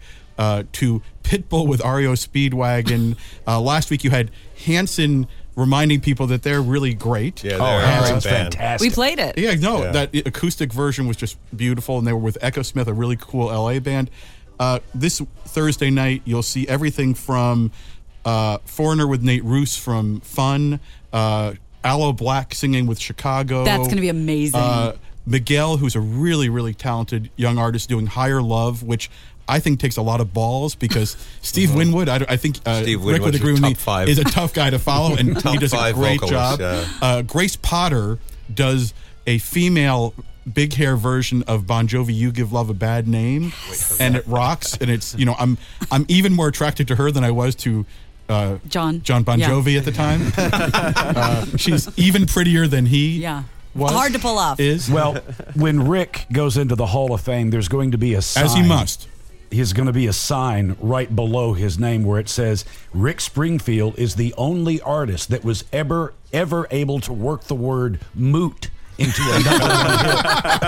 to Pitbull with REO Speedwagon. Last week you had Hanson reminding people that they're really great. Yeah, Hanson's fantastic. We played it. That acoustic version was just beautiful, and they were with Echo Smith, a really cool LA band. This Thursday night, you'll see everything from Foreigner with Nate Roos from Fun, Aloe Black singing with Chicago. That's going to be amazing. Miguel, who's a really, really talented young artist, doing Higher Love, which I think takes a lot of balls because Steve Winwood, I think Steve Rick would agree with me, five. is a tough guy to follow, and he does a great vocalist, job. Grace Potter does a female big hair version of Bon Jovi, "You Give Love a Bad Name," and it rocks. And it's I'm even more attracted to her than I was to John Bon Jovi at the time. She's even prettier than he. Yeah. Was, hard to pull off. Well, when Rick goes into the Hall of Fame, there's going to be a sign. As he must. is going to be a sign right below his name where it says, Rick Springfield is the only artist that was ever able to work the word moot into a number one hit.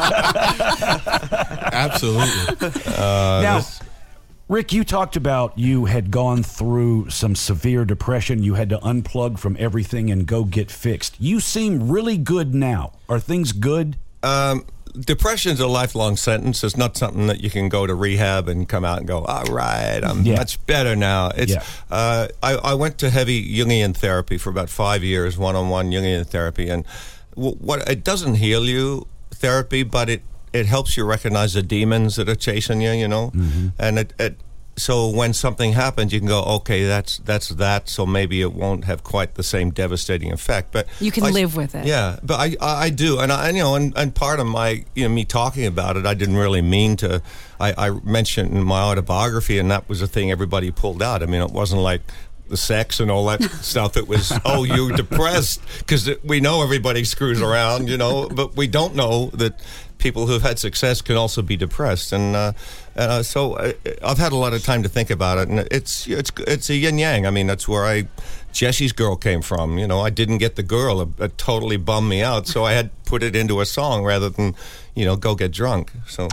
Absolutely. Now, Rick, you talked about you had gone through some severe depression. You had to unplug from everything and go get fixed. You seem really good now. Are things good? Depression's a lifelong sentence. It's not something that you can go to rehab and come out and go, all right, I'm much better now. It's I went to heavy Jungian therapy for about 5 years, one-on-one Jungian therapy, and what it doesn't heal you, therapy, but it helps you recognize the demons that are chasing you, you know, and so when something happens, you can go, okay, that's that. So maybe it won't have quite the same devastating effect, but you can live with it. Yeah, but I do, and and part of my me talking about it, I didn't really mean to. I mentioned in my autobiography, and that was a thing everybody pulled out. I mean, it wasn't like the sex and all that stuff. It was, oh, you're depressed, because we know everybody screws around, but we don't know that people who've had success can also be depressed, and so I've had a lot of time to think about it, and it's a yin yang. I mean, that's where Jesse's Girl came from. I didn't get the girl; it totally bummed me out, so I had put it into a song rather than go get drunk. So.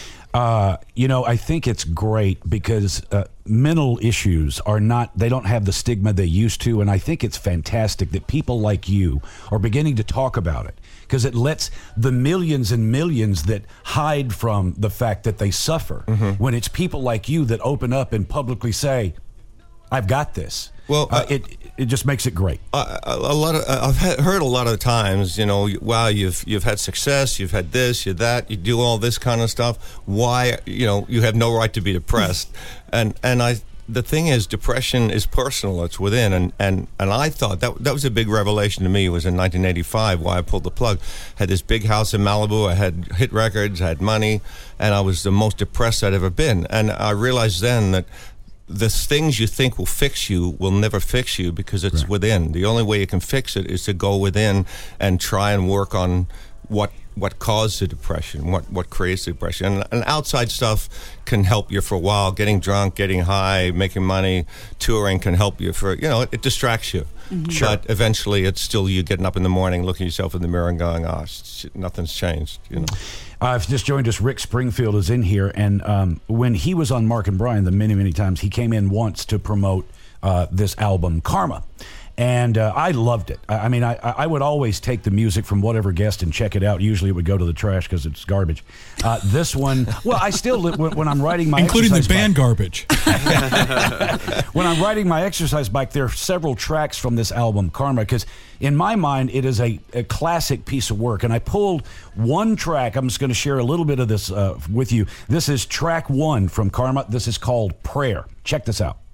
I think it's great because mental issues they don't have the stigma they used to, and I think it's fantastic that people like you are beginning to talk about it, because it lets the millions and millions that hide from the fact that they suffer, when it's people like you that open up and publicly say, I've got this. Well, it just makes it great. I've heard a lot of times, wow, you've had success, you've had this, you've that, you do all this kind of stuff. Why, you have no right to be depressed. And the thing is, depression is personal. It's within. And I thought that was a big revelation to me. It was in 1985 why I pulled the plug. Had this big house in Malibu. I had hit records, I had money, and I was the most depressed I'd ever been. And I realized then that the things you think will fix you will never fix you, because it's within. The only way you can fix it is to go within and try and work on what caused the depression, what creates the depression. And outside stuff can help you for a while. Getting drunk, getting high, making money, touring can help you for, it distracts you. Sure. But eventually it's still you getting up in the morning, looking yourself in the mirror and going, shit, nothing's changed, If you just joined us, Rick Springfield is in here, and when he was on Mark and Brian the many times, he came in once to promote this album, Karma. And I loved it. I mean, I would always take the music from whatever guest and check it out. Usually it would go to the trash because it's garbage. This one, well, I still, when I'm riding my including the exercise band garbage. When I'm riding my exercise bike, there are several tracks from this album, Karma, because in my mind, it is a classic piece of work. And I pulled one track. I'm just going to share a little bit of this with you. This is track 1 from Karma. This is called Prayer. Check this out.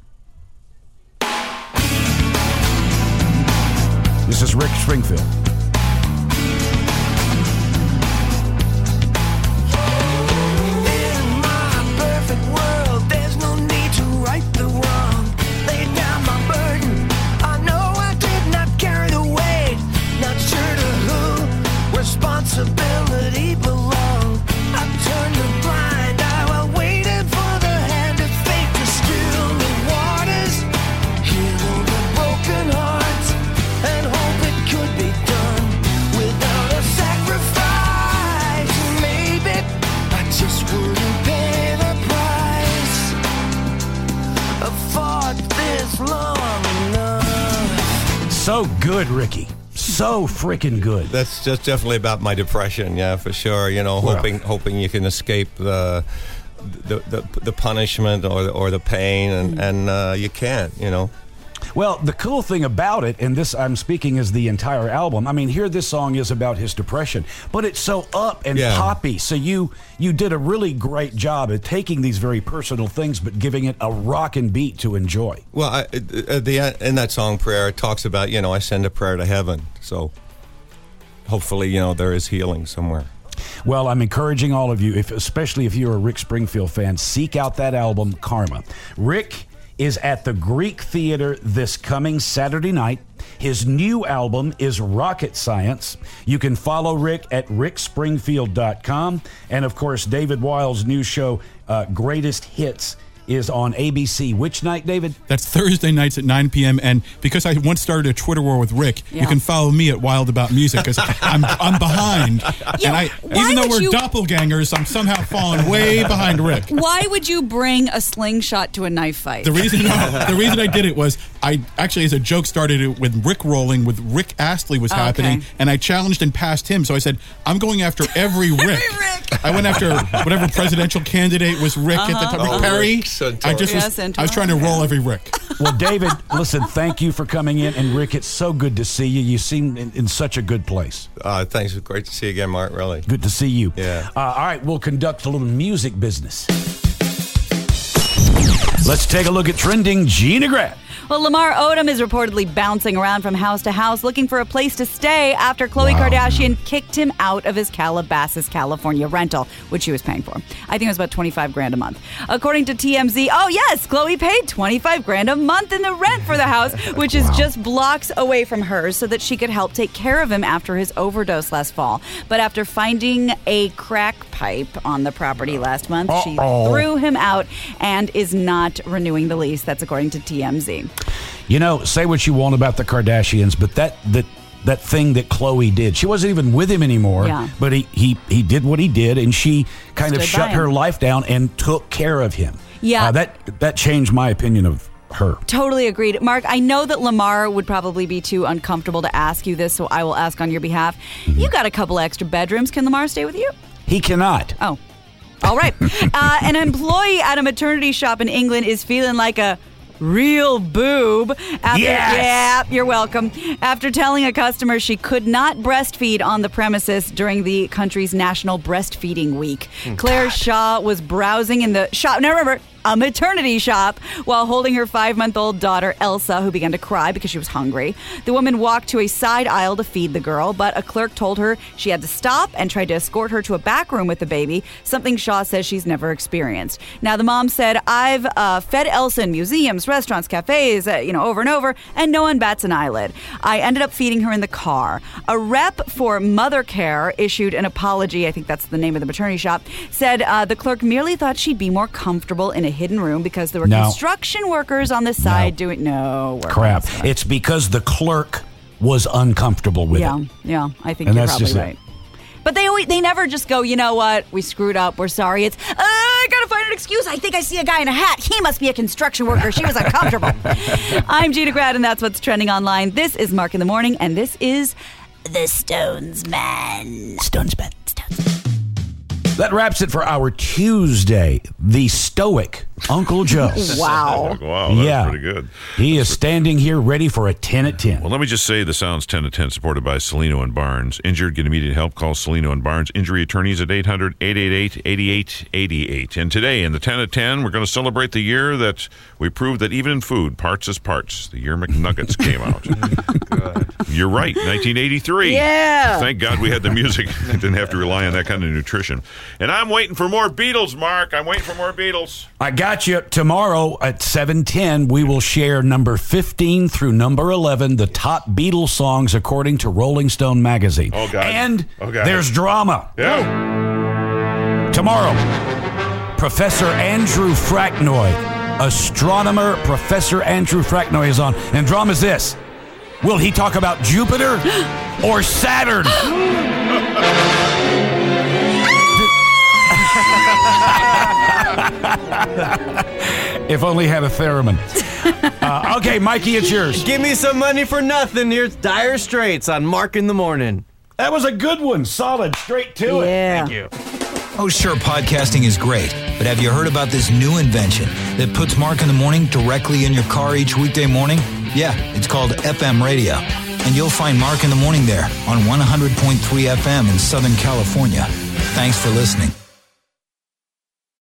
This is Rick Springfield. Responsibility belong. I turned a blind eye while waiting for the hand of fate to still the waters, heal all the broken hearts, and hope it could be done without a sacrifice. Maybe I just wouldn't pay the price. I've fought this long enough. So good, Ricky. So freaking good. That's just definitely about my depression, yeah, for sure. Hoping you can escape the punishment or the pain, and you can't. Well, the cool thing about it, and this I'm speaking as the entire album. I mean, here this song is about his depression, but it's so up and poppy. So you did a really great job at taking these very personal things, but giving it a rockin' beat to enjoy. Well, in that song, Prayer, it talks about, I send a prayer to heaven. So hopefully, there is healing somewhere. Well, I'm encouraging all of you, especially if you're a Rick Springfield fan, seek out that album, Karma. Rick is at the Greek Theater this coming Saturday night. His new album is Rocket Science. You can follow Rick at rickspringfield.com. And, of course, David Weil's new show, Greatest Hits, is on ABC. Which night, David? That's Thursday nights at 9 p.m. And because I once started a Twitter war with Rick, you can follow me at Wild About Music because I'm behind. And even though we're doppelgangers, I'm somehow falling way behind Rick. Why would you bring a slingshot to a knife fight? The reason I did it was I actually, as a joke, started it with Rick rolling with Rick Astley was happening, and I challenged and passed him. So I said, I'm going after every Rick. I went after whatever presidential candidate was Rick at the time. Rick Perry. I was trying to roll every Rick. Well, David, listen, thank you for coming in. And Rick, it's so good to see you. You seem in such a good place. Thanks. It's great to see you again, Mark, really. Good to see you. Yeah. All right, we'll conduct a little music business. Let's take a look at trending Gina Grad. Well, Lamar Odom is reportedly bouncing around from house to house looking for a place to stay after Khloe Kardashian kicked him out of his Calabasas, California rental, which he was paying for. I think it was about $25,000 a month. According to TMZ, oh yes, Khloe paid $25,000 a month in the rent for the house, which is just blocks away from hers, so that she could help take care of him after his overdose last fall. But after finding a crack pipe on the property last month, she threw him out and is not renewing the lease. That's according to TMZ. You know, say what you want about the Kardashians, but that thing that Khloe did, she wasn't even with him anymore. Yeah. But he did what he did, and she kind of shut her life down and took care of him. Yeah, that changed my opinion of her. Totally agreed. Mark, I know that Lamar would probably be too uncomfortable to ask you this, so I will ask on your behalf. Mm-hmm. You got a couple extra bedrooms. Can Lamar stay with you? He cannot. Oh. All right. An employee at a maternity shop in England is feeling like a real boob. Yeah, you're welcome. After telling a customer she could not breastfeed on the premises during the country's National Breastfeeding Week. Claire Shaw was browsing in the shop. Now remember, a maternity shop while holding her 5-month-old daughter, Elsa, who began to cry because she was hungry. The woman walked to a side aisle to feed the girl, but a clerk told her she had to stop and tried to escort her to a back room with the baby, something Shaw says she's never experienced. Now, the mom said, I've fed Elsa in museums, restaurants, cafes, over and over, and no one bats an eyelid. I ended up feeding her in the car. A rep for Mother Care issued an apology, I think that's the name of the maternity shop, said the clerk merely thought she'd be more comfortable in a hidden room because there were construction workers on the side doing work. Crap. It's because the clerk was uncomfortable with it. Yeah, I think you're probably right. But they never just go, you know what, we screwed up, we're sorry. It's, I gotta find an excuse. I think I see a guy in a hat. He must be a construction worker. She was uncomfortable. I'm Gina Grad, and that's what's trending online. This is Mark in the Morning, and this is The Stones Man. Stones Man. That wraps it for our Tuesday. The stoic Uncle Joe. Wow. Wow, that's pretty good. He is standing here ready for a 10 at 10. Well, let me just say the Sounds 10 at 10 supported by Celino and Barnes. Injured, get immediate help. Call Celino and Barnes. Injury attorneys at 800-888-8888. And today in the 10 at 10, we're going to celebrate the year that we proved that even in food, parts is parts. The year McNuggets came out. You're right, 1983. Yeah. Thank God we had the music. I didn't have to rely on that kind of nutrition. And I'm waiting for more Beatles, Mark. I'm waiting for more Beatles. I got you. Tomorrow at 7:10, we will share number 15 through number 11, the top Beatles songs according to Rolling Stone magazine. Oh, God. And there's drama. Yeah. Tomorrow, Professor Andrew Fracknoy, astronomer Professor Andrew Fracknoy is on. And drama's this. Will he talk about Jupiter or Saturn? If only had a theremin. Okay, Mikey, it's yours. Give me some money for nothing. Here's Dire Straits on Mark in the Morning. That was a good one. Solid. Straight to it. Thank you. Oh, sure, podcasting is great, but have you heard about this new invention that puts Mark in the Morning directly in your car each weekday morning? Yeah, it's called FM radio. And you'll find Mark in the Morning there on 100.3 FM in Southern California. Thanks for listening.